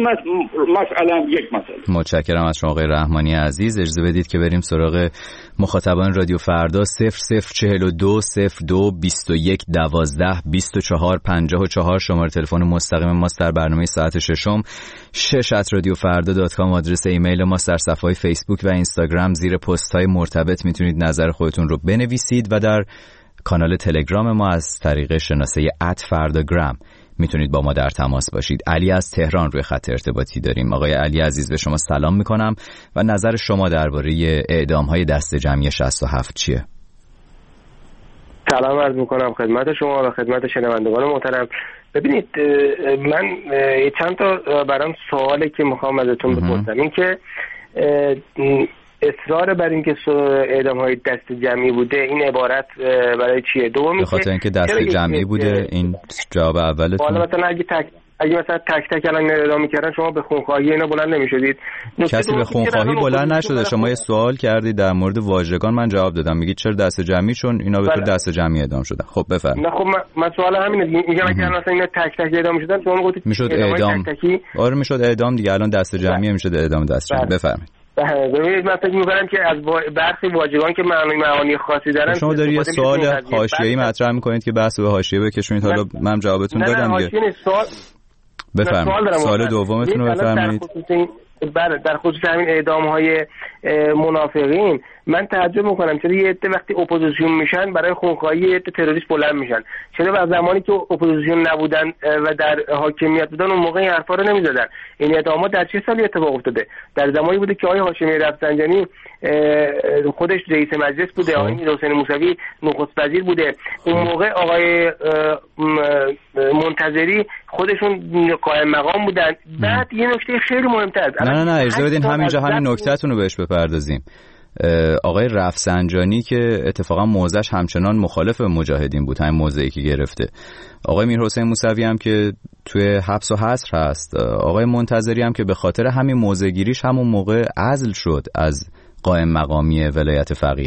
مسئله هم یک مسئله. متشکرم از شما آقای رحمانی عزیز. اجازه بدید که بریم سراغ مخاطبان رادیو فردا. صفر صفر چهل و دو صفر دو بیست و یک دوازده بیست و چهار پنجاه و چهار شماره تلفن مستقیم ماست در برنامه ساعت ششم. شش ات رادیو فردا دات کام آدرس ایمیل ماست. در صفحه‌های فیسبوک و اینستاگرام زیر پست‌های مرتبط میتونید نظر خودتون رو بنویسید و در کانال تلگرام ما از طریق شناسه ات فرداگرام میتونید با ما در تماس باشید. علی از تهران روی خط ارتباطی داریم. آقای علی عزیز به شما سلام میکنم و نظر شما درباره اعدام‌های دسته جمعی شصت و هفت چیه؟ سلام عرض میکنم خدمت شما و خدمت شنوندگان محترم. ببینید من چند تا برام سوالی که میخوام ازتون بپرسم، این که اصرار بر اینکه اعدام‌های دست جمعی بوده این عبارت برای چیه؟ دومی به خاطر اینکه دست جمعی بوده، این جواب اولتون. حالا مثلا اگه تک اگه مثلا تک تک الان اعدام می‌کردن شما به خونخواهی اینا بلند نمی‌شدید. کسی به خونخواهی بلند نشده. شما یه سوال کردید در مورد واژگان، من جواب دادم. میگید چرا دست جمعی؟ چون اینا به طور دست جمعی اعدام شدن. خب بفرمایید. نه خب من, من سوال همینه، میگم اگه مثلا اینا تک تک اعدام می‌شدن شما گفتید میشد اعدام. آره میشد اعدام دیگه. الان دست جمعی میشد اعدام دست جمعی. بفرمایید. ببینید من فکر می‌کنم که از برخی واژگان که معنی معانی خاصی دارن شما داری یه سوال حاشیه‌ای مطرح می‌کنید که بحث به حاشیه بکشونید. حالا من جوابتون دادم دیگه. سوال بفرمایید. سوال دومتون رو بفرمایید. بله در خصوص همین اعدام های منافقین من تعجب میکنم چرا یه عده وقتی اپوزیسیون میشن برای خونخواهی یه عده تروریست بلند میشن، چرا از زمانی که اپوزیسیون نبودن و در حاکمیت بودن اون موقع این حرفا رو نمیزدن؟ این اعدامات در چه سالی اتفاق افتاده؟ در زمانی بوده که آقای هاشمی رفسنجانی خودش رئیس مجلس بوده، آقای میرحسین موسوی نخست وزیر بوده، اون موقع آقای منتظری خودشون قائم مقام بودن. بعد یه نکته خیلی مهمتر، نه نه نه اجازه بدین همینجا همین نکتهتون رو بهش بپردازیم. آقای رفسنجانی که اتفاقا موضعش همچنان مخالف مجاهدین بود، همین موضعی که گرفته. آقای میرحسین موسوی هم که توی حبس و حصر هست. آقای منتظری هم که به خاطر همین موضع گیریش همون موقع عزل شد از قائم مقامی ولایت فقیه.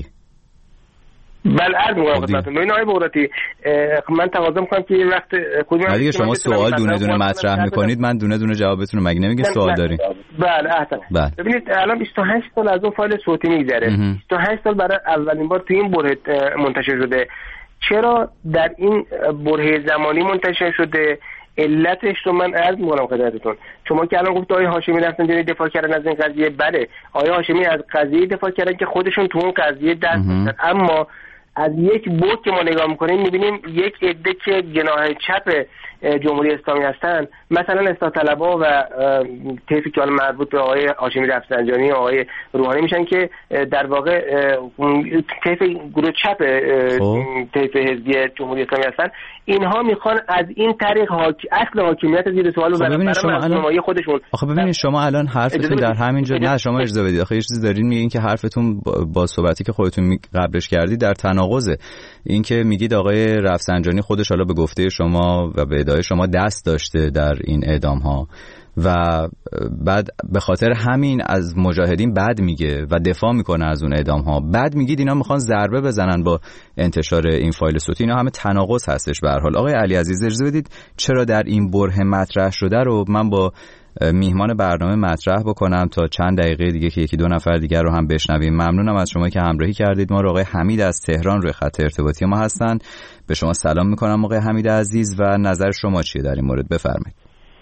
بله عرض می‌کنم خدمتتون. ببین آقای بغراتی، من تقاضا می‌کنم که یه وقت کدوم اگه شما سوال دونه دونه مطرح می‌کنید من دونه دونه جوابتون رو مگه نمیگه سوال دارین؟ بله احسن. بله. ببینید الان بیست و هشت سال از اون فایل صوتی میگذره. بیست و هشت سال برای اولین بار تو این بره منتشر شده. چرا در این بره زمانی منتشر شده؟ علتش رو من عرض می‌کنم خدمتتون. شما که الان گفت آقای هاشمی رفتن دفاع کردن از این قضیه، بله آقای هاشمی از قضیه دفاع کردن که خودشون تو اون قضیه دست داشتن، اما از یک بود که ما نگاه میکنیم میبینیم یک عده که جناح چپ جمهوری اسلامی هستن، مثلا اصلاح طلبها و طیفی که مربوط به آقای هاشمی رفسنجانی و آقای روحانی میشن که در واقع طیف گروه چپ طیف حزبی جمهوری اسلامی هستن، اینها میخوان از این طریق حاک... اصل حاکمیت زیر سوال رو برای مردم خودشون. آخه ببینید شما الان حرفتون در همین جا، نه شما اجازه بدید، آخه یه چیزی دارین میگین که حرفتون با صحبتی که خودتون قبلش کردید در تناقضه. این که میگید آقای رفسنجانی خودش حالا به گفته شما و به ادعای شما دست داشته در این اعدام ها و بعد به خاطر همین از مجاهدین بد میگه و دفاع میکنه از اون اعدام ها، بعد میگید اینا میخوان ضربه بزنن با انتشار این فایل صوتی. اینا همه تناقض هستش. به هر حال آقای علی عزیز اجازه بدید چرا در این بره مطرح شده رو من با میهمان برنامه مطرح بکنم تا چند دقیقه دیگه که یکی دو نفر دیگر رو هم بشنویم. ممنونم از شما که همراهی کردید. ما رو آقای حمید از تهران روی خط ارتباطی ما هستن. به شما سلام میکنم آقای حمید عزیز و نظر شما چیه در این مورد؟ بفرمایید.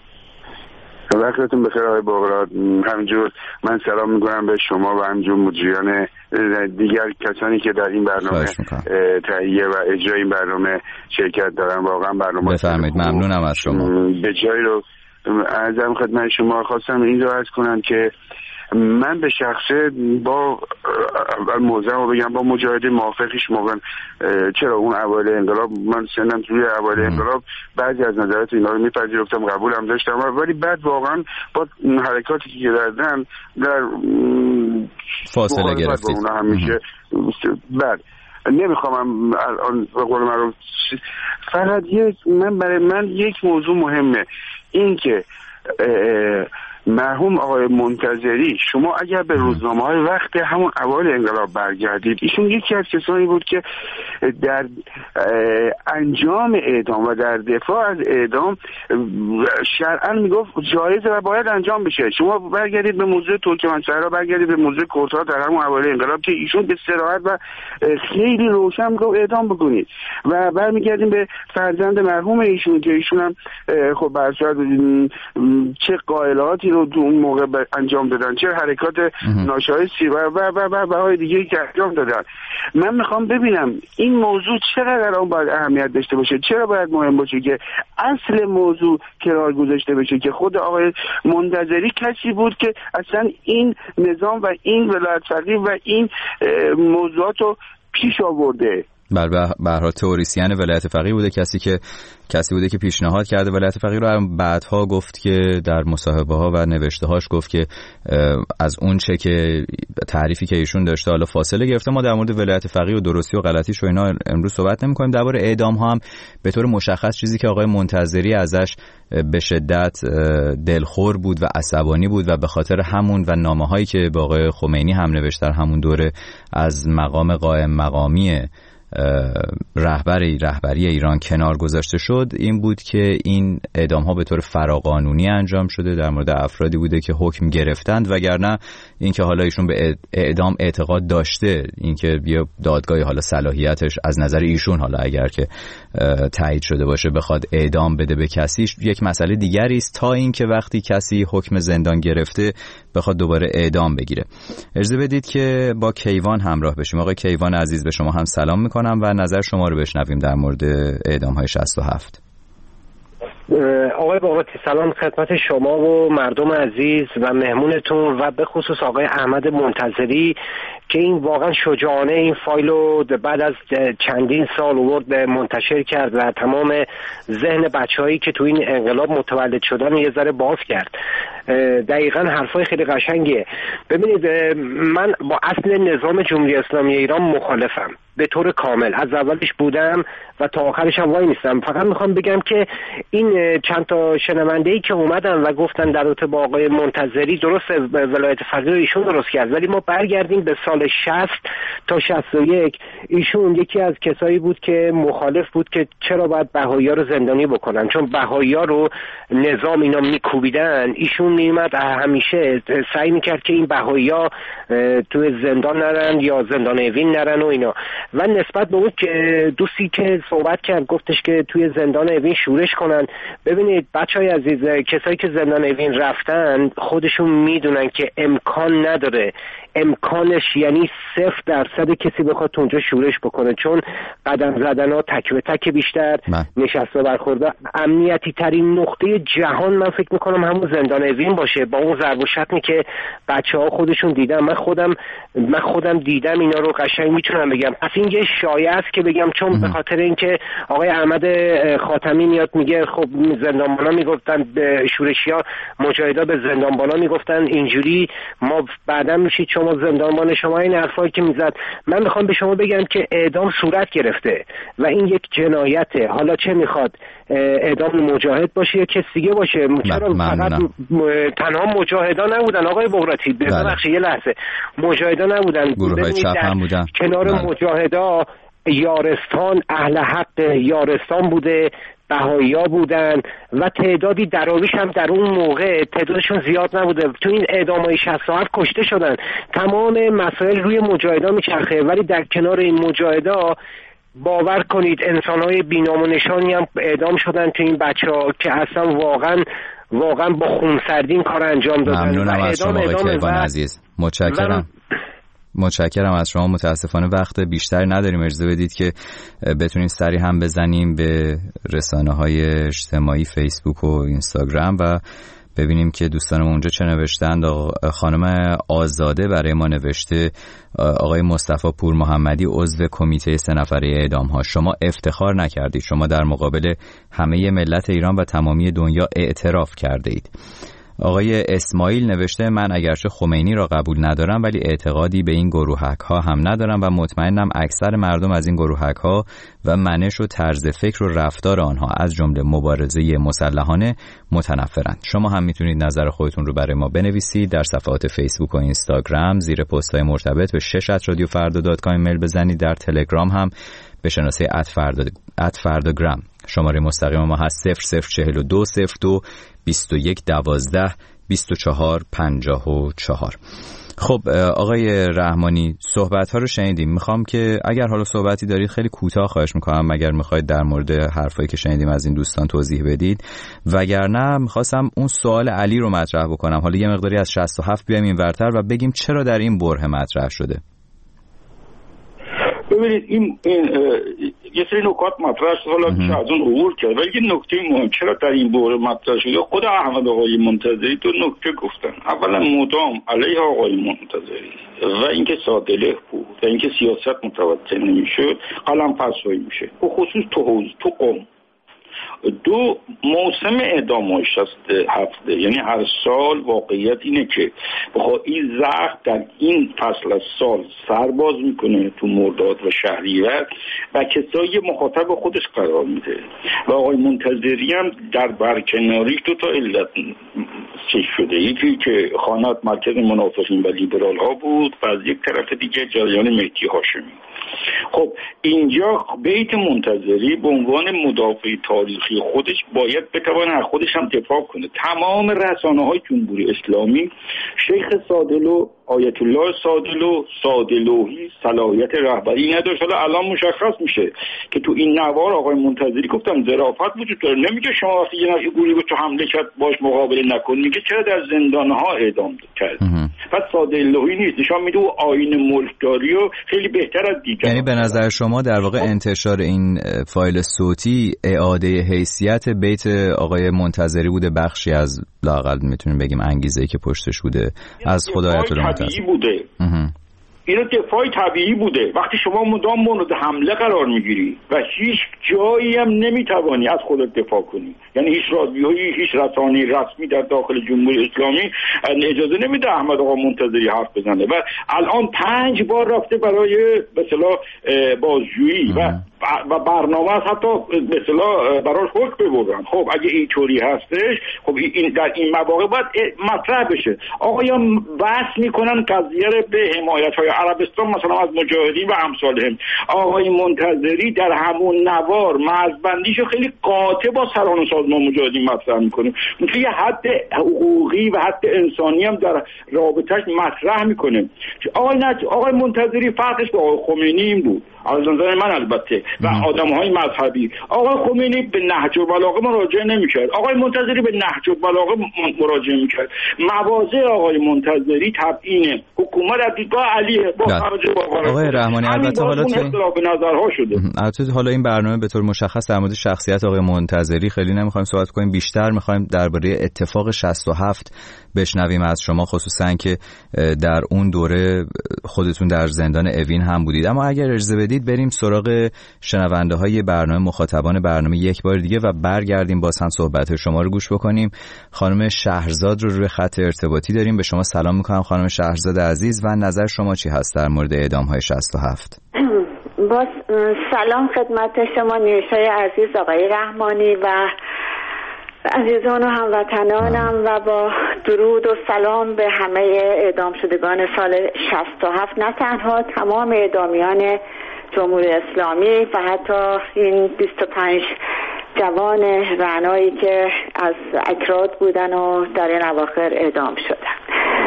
وقتتون بخیر آقای بغرات. همینجور من سلام میکنم به شما و همینجور مجریان دیگر کسانی که در این برنامه تهیه و اجرای این برنامه شرکت دارن. واقعا برنامه بفرمایید. ممنونم از شما. به جایی رو عرضم خدمت شما خواستم این رو عرض کنم که من به شخصه با موضوع رو بگم با مجاهدین موافقش موقع چرا اون اوایل انقلاب من سنم توی اوایل انقلاب بعضی از نظرات اینا رو میپذیرفتم، قبولم داشتم، ولی بعد واقعا با حرکاتی که کردن در فاصله گرفتید اونا همیشه بعد نمیخوام الان به قول من رو فقط یک من برای من یک موضوع مهمه، این که مرحوم آقای منتظری شما اگر به روزنامه‌های وقت همون اوایل انقلاب برگردید، ایشون یکی از کسانی بود که در انجام اعدام و در دفاع از اعدام شرعاً میگفت جایزه و باید انجام بشه. شما برگردید به موضوع ترکمنچه‌ها، برگردید به موضوع کردها در همون اوایل انقلاب که ایشون به صراحت و خیلی روشن میگفت اعدام بکنید و برمیگردیم به فرزند مرحوم ایشون که ایشون هم خب به هر صورت چه قائلاتی رو اون موقع انجام دادن، چه حرکات ناشایستی و و و و و دیگه که انجام دادن. من میخوام ببینم این موضوع چقدر الان باید اهمیت داشته باشه، چرا باید مهم باشه که اصل موضوع کنار گذاشته بشه که خود آقای منتظری کسی بود که اصلا این نظام و این ولایت فقیه و این موضوعات رو پیش آورده. بر به هر حال تئوریسین ولایت فقیه بوده، کسی که کسی بوده که پیشنهاد کرده ولایت فقیه رو. بعدها گفت که در مصاحبه ها و نوشته هاش گفت که از اون چه که تعریفی که ایشون داشته حالا فاصله گرفته. ما در مورد ولایت فقیه و درستی و غلطیش و اینا امروز صحبت نمی‌کنیم. درباره اعدام ها هم به طور مشخص چیزی که آقای منتظری ازش به شدت دلخور بود و عصبانی بود و به خاطر همون و نامه‌هایی که به آقای خمینی هم نوشت در همون دوره از مقام قائم مقامی رهبری رهبری ایران کنار گذاشته شد، این بود که این اعدام ها به طور فراقانونی انجام شده، در مورد افرادی بوده که حکم گرفتند، وگرنه اینکه حالا ایشون به اعدام اعتقاد داشته، اینکه یه دادگاهی حالا صلاحیتش از نظر ایشون حالا اگر که تایید شده باشه بخواد اعدام بده به کسی یک مسئله دیگری است، تا اینکه وقتی کسی حکم زندان گرفته بخواد دوباره اعدام بگیره. اجازه بدید که با کیوان همراه بشیم. آقای کیوان عزیز، به شما هم سلام میکنم و نظر شما رو بشنویم در مورد اعدام های شصت و هفت. آقای باباتی سلام خدمت شما و مردم عزیز و مهمونتون و به خصوص آقای احمد منتظری که این واقعا شجاعانه این فایل رو بعد از چندین سال آورد منتشر کرد و تمام ذهن بچه‌هایی که تو این انقلاب متولد شدن یه ذره باز کرد. دقیقاً حرفای خیلی قشنگه. ببینید من با اصل نظام جمهوری اسلامی ایران مخالفم به طور کامل، از اولش بودم و تا آخرش هم وای نیستم. فقط میخوام بگم که این چند تا شنونده‌ای که اومدن و گفتن در رابطه با آقای منتظری درست ولایت فقیه ایشون درست کرد، ولی ما برگردیم به سال شصت تا شصت و یک. ایشون یکی از کسایی بود که مخالف بود که چرا باید بهائی‌ها رو زندانی بکنن، چون بهائی‌ها رو نظام اینا میکوبیدن. ایشون میومد همیشه سعی میکرد که این بهائی‌ها توی زندان نرن یا زندان اوین نرن و اینا. و نسبت به اون که دوستی که صحبت کرد گفتش که توی زندان اوین شورش کنن، ببینید بچهای عزیز، کسایی که زندان اوین رفتن خودشون میدونن که امکان نداره، امکانش یعنی صفر درصد کسی بخواد اونجا شورش بکنه، چون قدم زدن ها تک به تک بیشتر، نشسته برخورده. امنیتی ترین نقطه جهان من فکر میکنم همون زندان اوین باشه، با اون ضرب و شتمی که بچه ها خودشون دیدن. من خودم من خودم دیدم اینا رو، قشنگ میتونم بگم. پس این یه شایعه است که بگم، چون به خاطر اینکه آقای احمد خاتمی میاد میگه خب زندانبانا میگفتن به شورشیا، مجاهدا به زندانبانا میگفتن اینجوری ما بعداً میشید شما زندانبان، شما این حرفایی که میزد. من میخوام به شما بگم که اعدام صورت گرفته و این یک جنایته. حالا چه میخواد اعدام مجاهد باشه یا کس دیگه باشه؟ چرا فقط تنها مجاهدا نبودن آقای بغراتی؟ ببخشید یه لحظه، مجاهدا نبودن، گروه‌های چپ هم بودن کنار مجاهدا. یارستان، اهل حق یارستان بوده، بهائی‌ها بودن و تعدادی دراویش هم در اون موقع تعدادشون زیاد نبوده. تو این اعدام‌های شصت و هفت کشته شدن. تمام مسائل روی مجاهدا میچرخه، ولی در کنار این مجاهدا باور کنید انسان‌های بی‌نام و نشانی هم اعدام شدن تو این بچه‌ها که اصلا واقعا واقعا با خونسردی این کار انجام دادن. ممنونم از شما آقای کیوان عزیز، متشکرم. متشکرم از شما. متاسفانه وقت بیشتری نداریم، اجازه بدید که بتونیم سری هم بزنیم به رسانه‌های اجتماعی فیسبوک و اینستاگرام و ببینیم که دوستانم اونجا چه نوشتند. خانم آزاده برای ما نوشته آقای مصطفی پور محمدی عضو کمیته سه نفره اعدام ها، شما افتخار نکردید، شما در مقابل همه ملت ایران و تمامی دنیا اعتراف کرده اید. آقای اسماعیل نوشته من اگرچه خمینی را قبول ندارم ولی اعتقادی به این گروهک ها هم ندارم و مطمئنم اکثر مردم از این گروهک ها و منش و طرز فکر و رفتار آنها از جمله مبارزه مسلحانه متنفرند. شما هم میتونید نظر خودتون رو برای ما بنویسید در صفحات فیسبوک و اینستاگرام، زیر پست های مرتبط به شش ات رادیو فردا دات کام ایمیل بزنید. در تلگرام هم به شناسه ات فردا ات فرداگرام. شماره مستقیم ما هست صفر صفر چهل و دو صفر دو بیست و یک دوازده بیست و چهار پنجاه و چهار. خب آقای رحمانی صحبت ها رو شنیدیم. میخوام که اگر حالا صحبتی دارید خیلی کوتاه خواهش میکنم، اگر میخواید در مورد حرفایی که شنیدیم از این دوستان توضیح بدید، وگرنه میخواستم اون سوال علی رو مطرح بکنم. حالا یه مقداری از شصت و هفت بیایم این ورتر و بگیم چرا در این بره مطرح شده. ببینید این, این یه سری نکات مطرح شد، حالا که از اون عبور کرد، ولی یه نکته مهم چرا در این باره مطرح شده، خود احمد آقای منتظری تو نکته گفتن. اولا مدام علیه آقای منتظری و اینکه سادله بود و اینکه سیاست متوجه نمیشد قلم پسوی میشه، به خصوص تو حوزه تو قم. دو، موسم اعدام شصت و هفت، یعنی هر سال واقعیت اینه که بخواه این زخم در این فصل از سال سرباز میکنه تو مرداد و شهریور و کسایی مخاطب خودش قرار میده و آقای منتظری هم در برکناریش دو تا علت چه شده، یکی که خانات مرکز منافقین و لیبرال ها بود و از یک طرف دیگه جریان مهدی هاشمی. خب اینجا بیت منتظری به عنوان مدافع تاریخ تاریخی خودش باید بتونه از خودش هم دفاع کنه. تمام رسانه‌های جمهوری اسلامی شیخ صادلو، آیت الله صادلو، صادلوهی صلاحیت رهبری نداشت. حالا الان مشخص میشه که تو این نوار آقای منتظری گفتم ظرافت وجود داره. نمیگه شما وقتی یه نفر گوری تو حمله کرد باش مقابله نکن، میگه چرا در زندان‌ها اعدام کرد. پس صادلوهی نیست، نشان میده او آیین ملکداری رو خیلی بهتر از دیگر. یعنی به نظر شما در واقع انتشار این فایل صوتی اعاده حیثیت بیت آقای منتظری بوده، بخشی از لااقل میتونیم بگیم انگیزه‌ای که پشتش بوده از خدای آیت الله منتظری بوده. این دفاعی طبیعی بوده. وقتی شما مدام مورد حمله قرار میگیری و هیچ جایی هم نمیتوانی از خودت دفاع کنی، یعنی هیچ رادیویی، هیچ رسانه‌ای رسمی در داخل جمهوری اسلامی اجازه نمیده احمد آقا منتظری حرف بزنه و الان پنج بار رفته برای به اصطلاح بازجویی و و برنامه است حتی به اصطلاح براش حکم ببرن. خب اگه اینطوری هستش، خب این در این مواقع باید مطرح بشه. آقایان بحث میکنن قضیه رو به حمایت‌های عربستان مثلا از مجاهدین و امثالهم. آقای منتظری در همون نوار مرزبندیشو خیلی قاطع با سران سازمان مجاهدین مطرح میکنه. میگه یه حد حقوقی و حد انسانی هم در رابطهش مطرح میکنه. آقای نج... آقای منتظری فرقش با آقای خمینی این بود از نظر من البته و آدم‌های مذهبی. آقای خمینی به نهج البلاغه مراجعه نمی‌کرد، آقای منتظری به نهج البلاغه مراجعه می‌کرد. مواضع آقای منتظری تبیین حکومت از دیدگاه علیه با توجه به آقای رحمانی. البته حالا تو به نظرها شده. البته حالا این برنامه به طور مشخص در مورد شخصیت آقای منتظری خیلی نمی‌خوایم صحبت کنیم، بیشتر می‌خوایم درباره اتفاق شصت و هفت بشنویم از شما، خصوصا که در اون دوره خودتون در زندان اوین هم بودید. اما اگر اجازه بدید بریم سراغ شنونده های برنامه، مخاطبان برنامه یک بار دیگه و برگردیم باز هم صحبت شما رو گوش بکنیم. خانم شهرزاد رو روی خط ارتباطی داریم. به شما سلام میکنم خانم شهرزاد عزیز و نظر شما چی هست در مورد اعدام های شصت و هفت؟ باز سلام خدمت شما نیوشای عزیز آقای رحمانی و عزیزان و هموطنانم و با درود و سلام به همه اعدام شدگان سال شصت و هفت، نه تنها تمام اعدامیان جمهوری اسلامی و حتی این بیست و پنج جوان رعنایی که از اکراد بودن و در این اواخر اعدام شدن.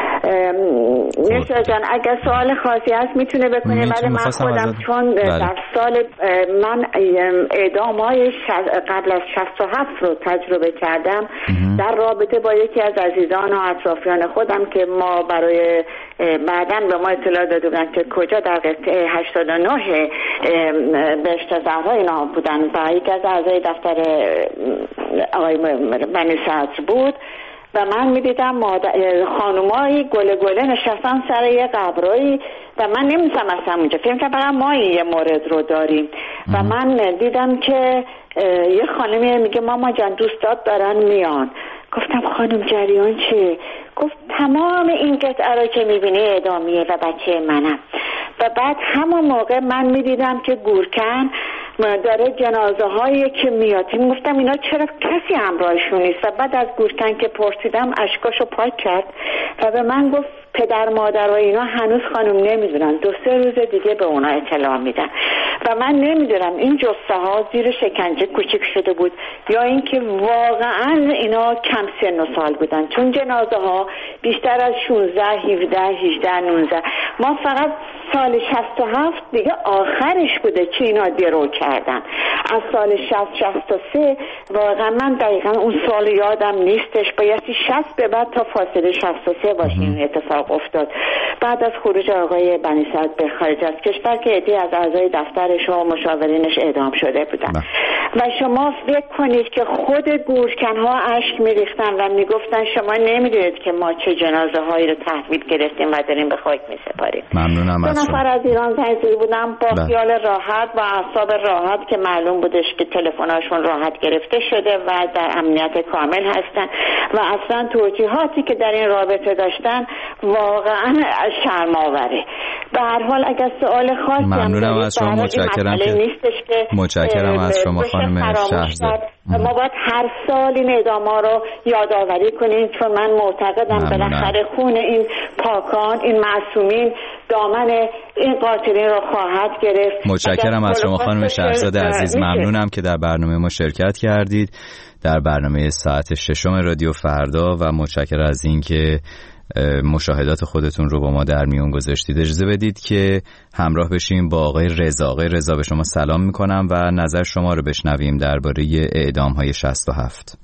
نشا جان اگر سوال خاصی هست میتونه بکنه. ولی من خودم چون در سال من اعدام های قبل از شصت و هفت رو تجربه کردم در رابطه با یکی از عزیزان و اطرافیان خودم که ما برای بعداً به ما اطلاع داده بودن که کجا در قطعه هشتاد و نه بهشت زهرا اینا بودن و یکی از اعضای دفتر آقای بنی صدر بود و من میدیدم خانومایی گله گله نشستن سر یه قبرایی و من نمیدونم اصلا اونجا فکر کنم فقط ما یه مورد رو داریم و من دیدم که یه خانمی میگه ماما جان دوستات دارن میان. گفتم خانم جریان چیه؟ گفت تمام این قطعه رو که میبینی اعدامیه و بچه منم. و بعد همون موقع من میدیدم که گورکن داره جنازه هایی که میاد. گفتم اینا چرا کسی همراهشون نیست؟ و بعد از گورکن که پرسیدم اشکاشو پاک کرد و به من گفت پدر مادر و اینا هنوز خانم نمیدونن، دو سه روز دیگه به اونا اطلاع میدن و من نمیدونم این جثه ها زیر شکنجه کوچک شده بود یا اینکه واقعا اینا کم سن و سال بودن، چون جنازه ها بیشتر از شانزده هفده هجده نوزده. ما فقط سال شصت و هفت دیگه آخرش بوده که اینا درو کردن. از سال شصت شصت و سه واقعا من دقیقا اون سال یادم نیستش، بایستی شصت به بعد تا فاصله شصت و سه باشه این اتفاق افتاد. بعد از خروج آقای بنی صدر به خارج از کشور که عده‌ای از اعضای دفترش و مشاورینش اعدام شده بودن و شما فکر کنید که خود گورکن‌ها اشک می‌ریختن و میگفتن شما نمی‌دونید که ما چه جنازه هایی رو تحویل گرفتیم و داریم به خاک می‌سپاریم. ممنونم از شما. نفر از ایران زنگ زده بودم با خیال راحت و اعصاب راحت که معلوم بودش که تلفن‌هاشون راحت گرفته شده و در امنیت کامل هستن و اصلا توجیهاتی که در این رابطه داشتن واقعا شرم‌آوره. به هر حال اگر سوال خاصی ممنونم از شما، متشکرم که متشکرم از شما خانم شهرزاد. ما باید هر سال این اعدام‌ها رو یادآوری کنیم چون من معتقدم بالاخره خون این پاکان، این معصومین دامن این قاتلین رو خواهد گرفت. متشکرم از شما خانم شهرزاد عزیز، ممنونم که در برنامه ما شرکت کردید در برنامه ساعت ششم رادیو فردا و متشکرم از اینکه مشاهدات خودتون رو با ما در میون گذاشتید. اجازه بدید که همراه بشیم با آقای رضا. آقای رضا به شما سلام میکنم و نظر شما رو بشنویم درباره اعدام های شصت و هفت.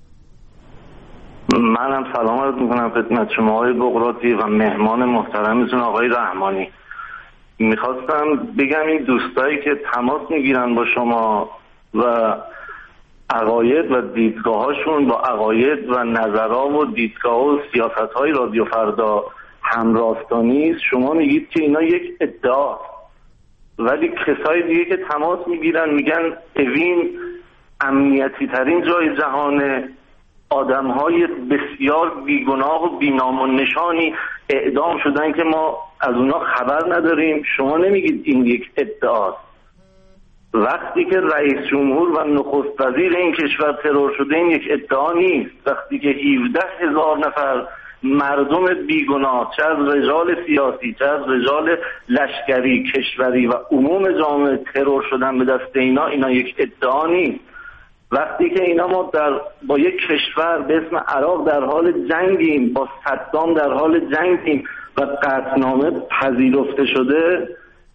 منم سلام عرض میکنم خدمت شما آقای بقراطی و مهمان محترمتون آقای رحمانی. میخواستم بگم این دوستایی که تماس میگیرن با شما و عقاید و دیدگاهاشون با عقاید و نظرها و دیدگاه و سیاستهای رادیو فردا همراستا نیست، شما میگید که اینا یک ادعا، ولی کسای دیگه که تماس میگیرن میگن اوین امنیتی ترین جای جهانه، آدمهای بسیار بیگناه و بینام و نشانی اعدام شدن که ما از اونا خبر نداریم. شما نمیگید این یک ادعاست، وقتی که رئیس جمهور و نخست وزیر این کشور ترور شده این یک ادعا نیست. وقتی که هفده هزار نفر مردم بیگناه، چه از رجال سیاسی چه از رجال لشکری کشوری و عموم جامعه ترور شدن به دست اینا، اینا یک ادعا نیست. وقتی که اینا ما در با یک کشور به اسم عراق در حال جنگیم، با صدام در حال جنگیم و قطعنامه پذیرفته شده،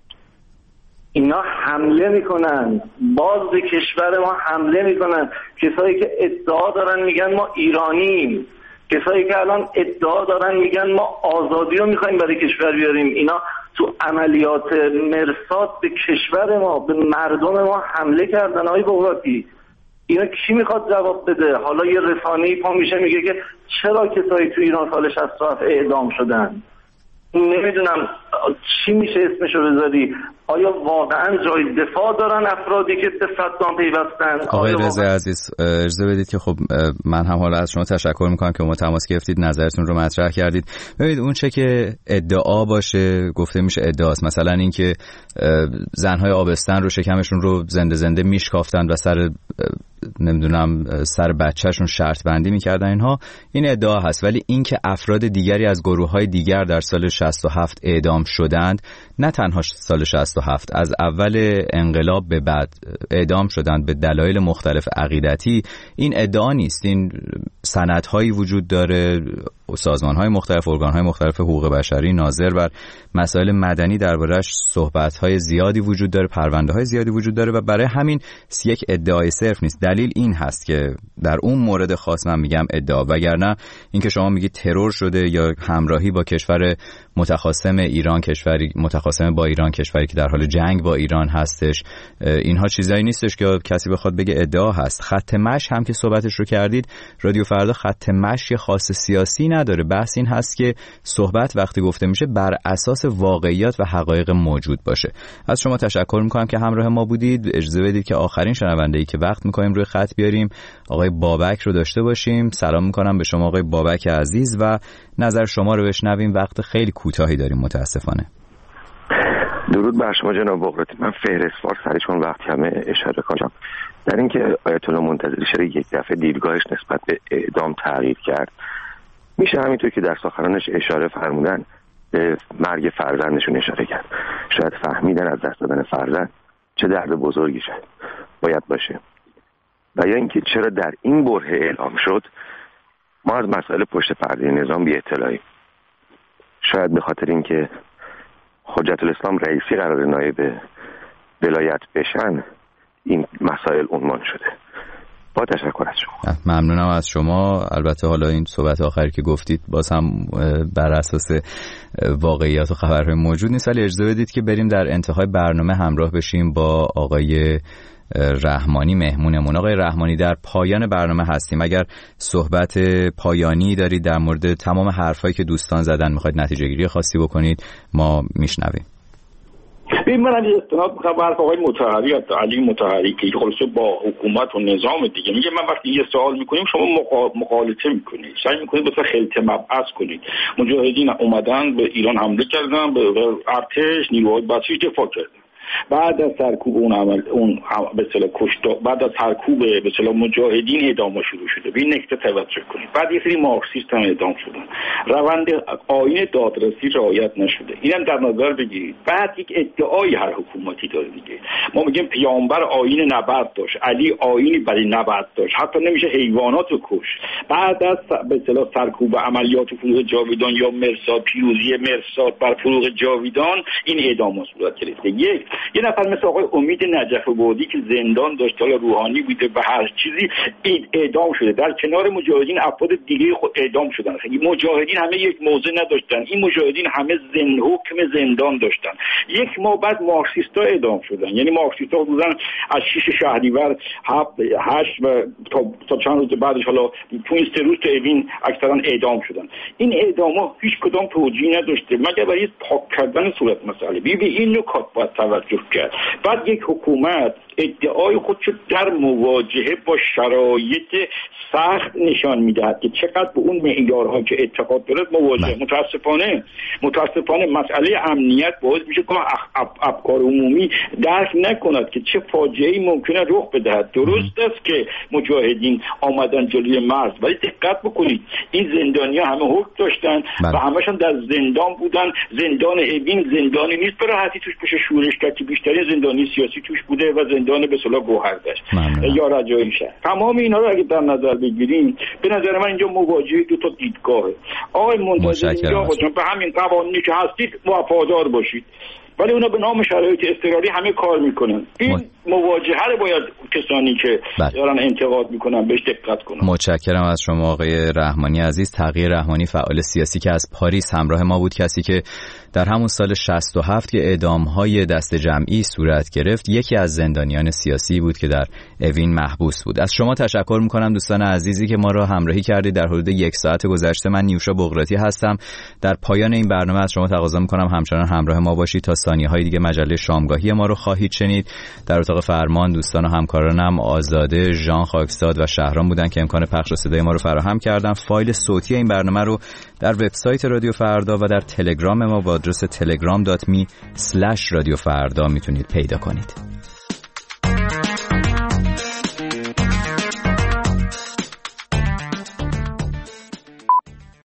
اینا حمله میکنن، باز به کشور ما حمله میکنن. کسایی که ادعا دارن میگن ما ایرانیم، کسایی که الان ادعا دارن میگن ما آزادی رو میخوایم برای کشور بیاریم، اینا تو عملیات مرصاد به کشور ما، به مردم ما حمله کردن. آقای بغراطی اینا کی میخواد جواب بده؟ حالا یه رسانه‌ای پا میشه میگه که چرا کسایی تو ایران سال شصت و هفت اعدام شدن. نمیدونم چی میشه اسمشو بذاری. آیا واقعا جای دفاع دارن افرادی که به صدام پیوستن؟ آقای رضا عزیز اجازه بدید که خب من هم حالا از شما تشکر میکنم که ما تماس گرفتید، نظرتون رو مطرح کردید. ببینید اون چه که ادعا باشه گفته میشه ادعاست. مثلا اینکه زنهای آبستن رو شکمشون رو زنده زنده میشکافتن و سر نمیدونم سر بچهشون شرط بندی میکردن، اینها این ادعا هست. ولی اینکه افراد دیگری از گروه‌های دیگر در سال شصت و هفت اعدام شدند، نه تنها سال شصت و هفت، از اول انقلاب به بعد اعدام شدند به دلایل مختلف عقیدتی، این ادعا نیست. این سندهایی وجود داره، سازمان‌های مختلف، ارگان‌های مختلف حقوق بشری، ناظر بر مسائل مدنی درباره‌اش صحبت‌های زیادی وجود داره، پرونده‌های زیادی وجود داره و برای همین یک ادعای صرف نیست. دلیل این هست که در اون مورد خاص من میگم ادعا، وگرنه اینکه شما میگید ترور شده یا همراهی با کشور متخاصم ایران، کشوری متخاصم با ایران، کشوری که در حال جنگ با ایران هستش، اینها چیزایی نیستش که کسی بخواد بگه ادعا هست. خط مشی هم که صحبتش رو کردید، رادیو فردا خط مشی خاص سیاسی نداره. بحث این هست که صحبت وقتی گفته میشه بر اساس واقعیات و حقایق موجود باشه. از شما تشکر میکنم که همراه ما بودید. اجازه بدید که آخرین شنونده‌ای که وقت میکنیم روی خط بیاریم آقای بابک رو داشته باشیم. سلام میکنم به شما آقای بابک عزیز و نظر شما رو بشنویم. وقت خیلی کوتاهی داریم متاسفانه. درود بر شما جناب بغراطی. من فهرستوار سری چون وقتی همه اشاره کنم در اینکه آیت الله منتظری چرا یک دفعه دیدگاهش نسبت به اعدام تغییر کرد، میشه همینطور که در سخنانش اشاره فرمودن به مرگ فرزندشون اشاره کرد. شاید فهمیدن از دست دادن فرزند چه درد بزرگی شد باید باشه، و یا اینکه چرا در این برهه اعلام شد ما از مسائل پشت پرده نظام بی اطلاعیم. شاید به خاطر اینکه حجت الاسلام رئیسی قرار نایب ولایت بشن این مسائل عنوان شده. با تشکر از شما. ممنونم از شما. البته حالا این صحبت آخری که گفتید باز هم بر اساس واقعیات و خبرهای موجود نیست، ولی اجازه بدید که بریم در انتهای برنامه همراه بشیم با آقای رحمانی مهمونمون. آقای رحمانی در پایان برنامه هستیم، اگر صحبت پایانی دارید در مورد تمام حرفایی که دوستان زدن میخواید نتیجه گیری خاصی بکنید ما میشنویم. ببین من اگه استناد میخوام به حرف آقای مطهری علی مطهری که خلاصه با حکومت و نظام دیگه میگه، من وقتی یه سوال میکنیم شما مقالطه میکنید، سعی میکنید مثلا خلطه مبعث کنید. مجاهدین اومدن به ایران حمله کردن، به ارتش نیروهای بسیج دفاع کردن. بعد از سرکوب اون عمل اون به اصطلاح کشته، بعد از سرکوب به اصطلاح مجاهدین اعدام شروع شده. به این نکته توجه کنید. بعد یه سری مارکسیست هم اعدام شدن. روند آیین دادرسی رعایت نشده. اینم در نظر بگیرید. بعد یک ادعای هر حکومتی داره دیگه. ما میگیم پیامبر آیین نبرد داشت، علی آیینی برای نبرد داشت، حتی نمیشه حیوانات رو کش. بعد از به اصطلاح سرکوب عملیات فروغ جاویدان یا مرصاد، پیروزی مرصاد بر فروغ جاویدان، این اعدام صورت گرفته. یک یه نفر مثل آقای امید نجف آبادی که زندان داشت یا روحانی بوده به هر چیزی اعدام شده. در کنار مجاهدین افراد دیگه خود اعدام شدن. مجاهدین همه یک موضع نداشتن، این مجاهدین همه زن حکم زندان داشتن. یک ماه بعد مارکسیستا اعدام شدن. یعنی مارکسیستا بودن از شش شهریور هشت و تا تا چند روز بعدش حالا تو این سه روز تا اوین اکثرا اعدام شدن. این اعدام‌ها هیچ کدام توجیه نداشته مگر برای پاک کردن صورت مسئله. بی بی این نکات باید توجه کرد. بعد یک حکومت ادعای خودشو در مواجهه با شرایط سخت نشان میدهد که چقدر به اون معیارها که اعتقاد دارد مواجهه. متاسفانه متاسفانه مسئله امنیت باعث میشه که افکار عمومی درک نکند که چه فاجعه‌ای ممکنه رخ بدهد. درست است که مجاهدین آمدن جلوی مرز، ولی دقت بکنید این زندانی‌ها همه حکم داشتن و همشون در زندان بودن. زندان اوین زندانی نیست به راحتی توش بشه شورش کرد که بیشترین زندانی سیاسی توش بوده و زندان به اصطلاح گوهردشت یا رجایی شهر. تمام اینا رو اگه در نظر بگیریم به نظر من اینجا مواجهه دو تا دیدگاهه. آقای منتظر اینجا باشن به همین قوانینی که هستید وفادار باشید، ولی اونا به نام شرایط اضطراری همه کار میکنن. این م... مواجهه رو باید کسانی که بله. دارن انتقاد میکنن بهش دقت کنن. متشکرم از شما آقای رحمانی عزیز. تقی رحمانی فعال سیاسی که از پاریس همراه ما بود، کسی که در همون سال شصت و هفت که اعدام‌های دست جمعی صورت گرفت یکی از زندانیان سیاسی بود که در اوین محبوس بود. از شما تشکر میکنم دوستان عزیزی که ما را همراهی کردید در حدود یک ساعت گذشته. من نیوشا بغراتی هستم. در پایان این برنامه از شما تقاضا میکنم همچنان همراه ما باشید تا ثانیه‌های دیگه مجله شامگاهی ما رو خواهید شنید. در اتاق فرمان دوستان و همکارانم آزاده، ژان خاکزاد و شهرام بودن که امکان پخش صدای ما رو فراهم کردن. فایل صوتی این برنامه رو در وبسایت رادیو فردا و در تلگرام ما با آدرس تلگرام دات می اسلش رادیو فردا میتونید پیدا کنید.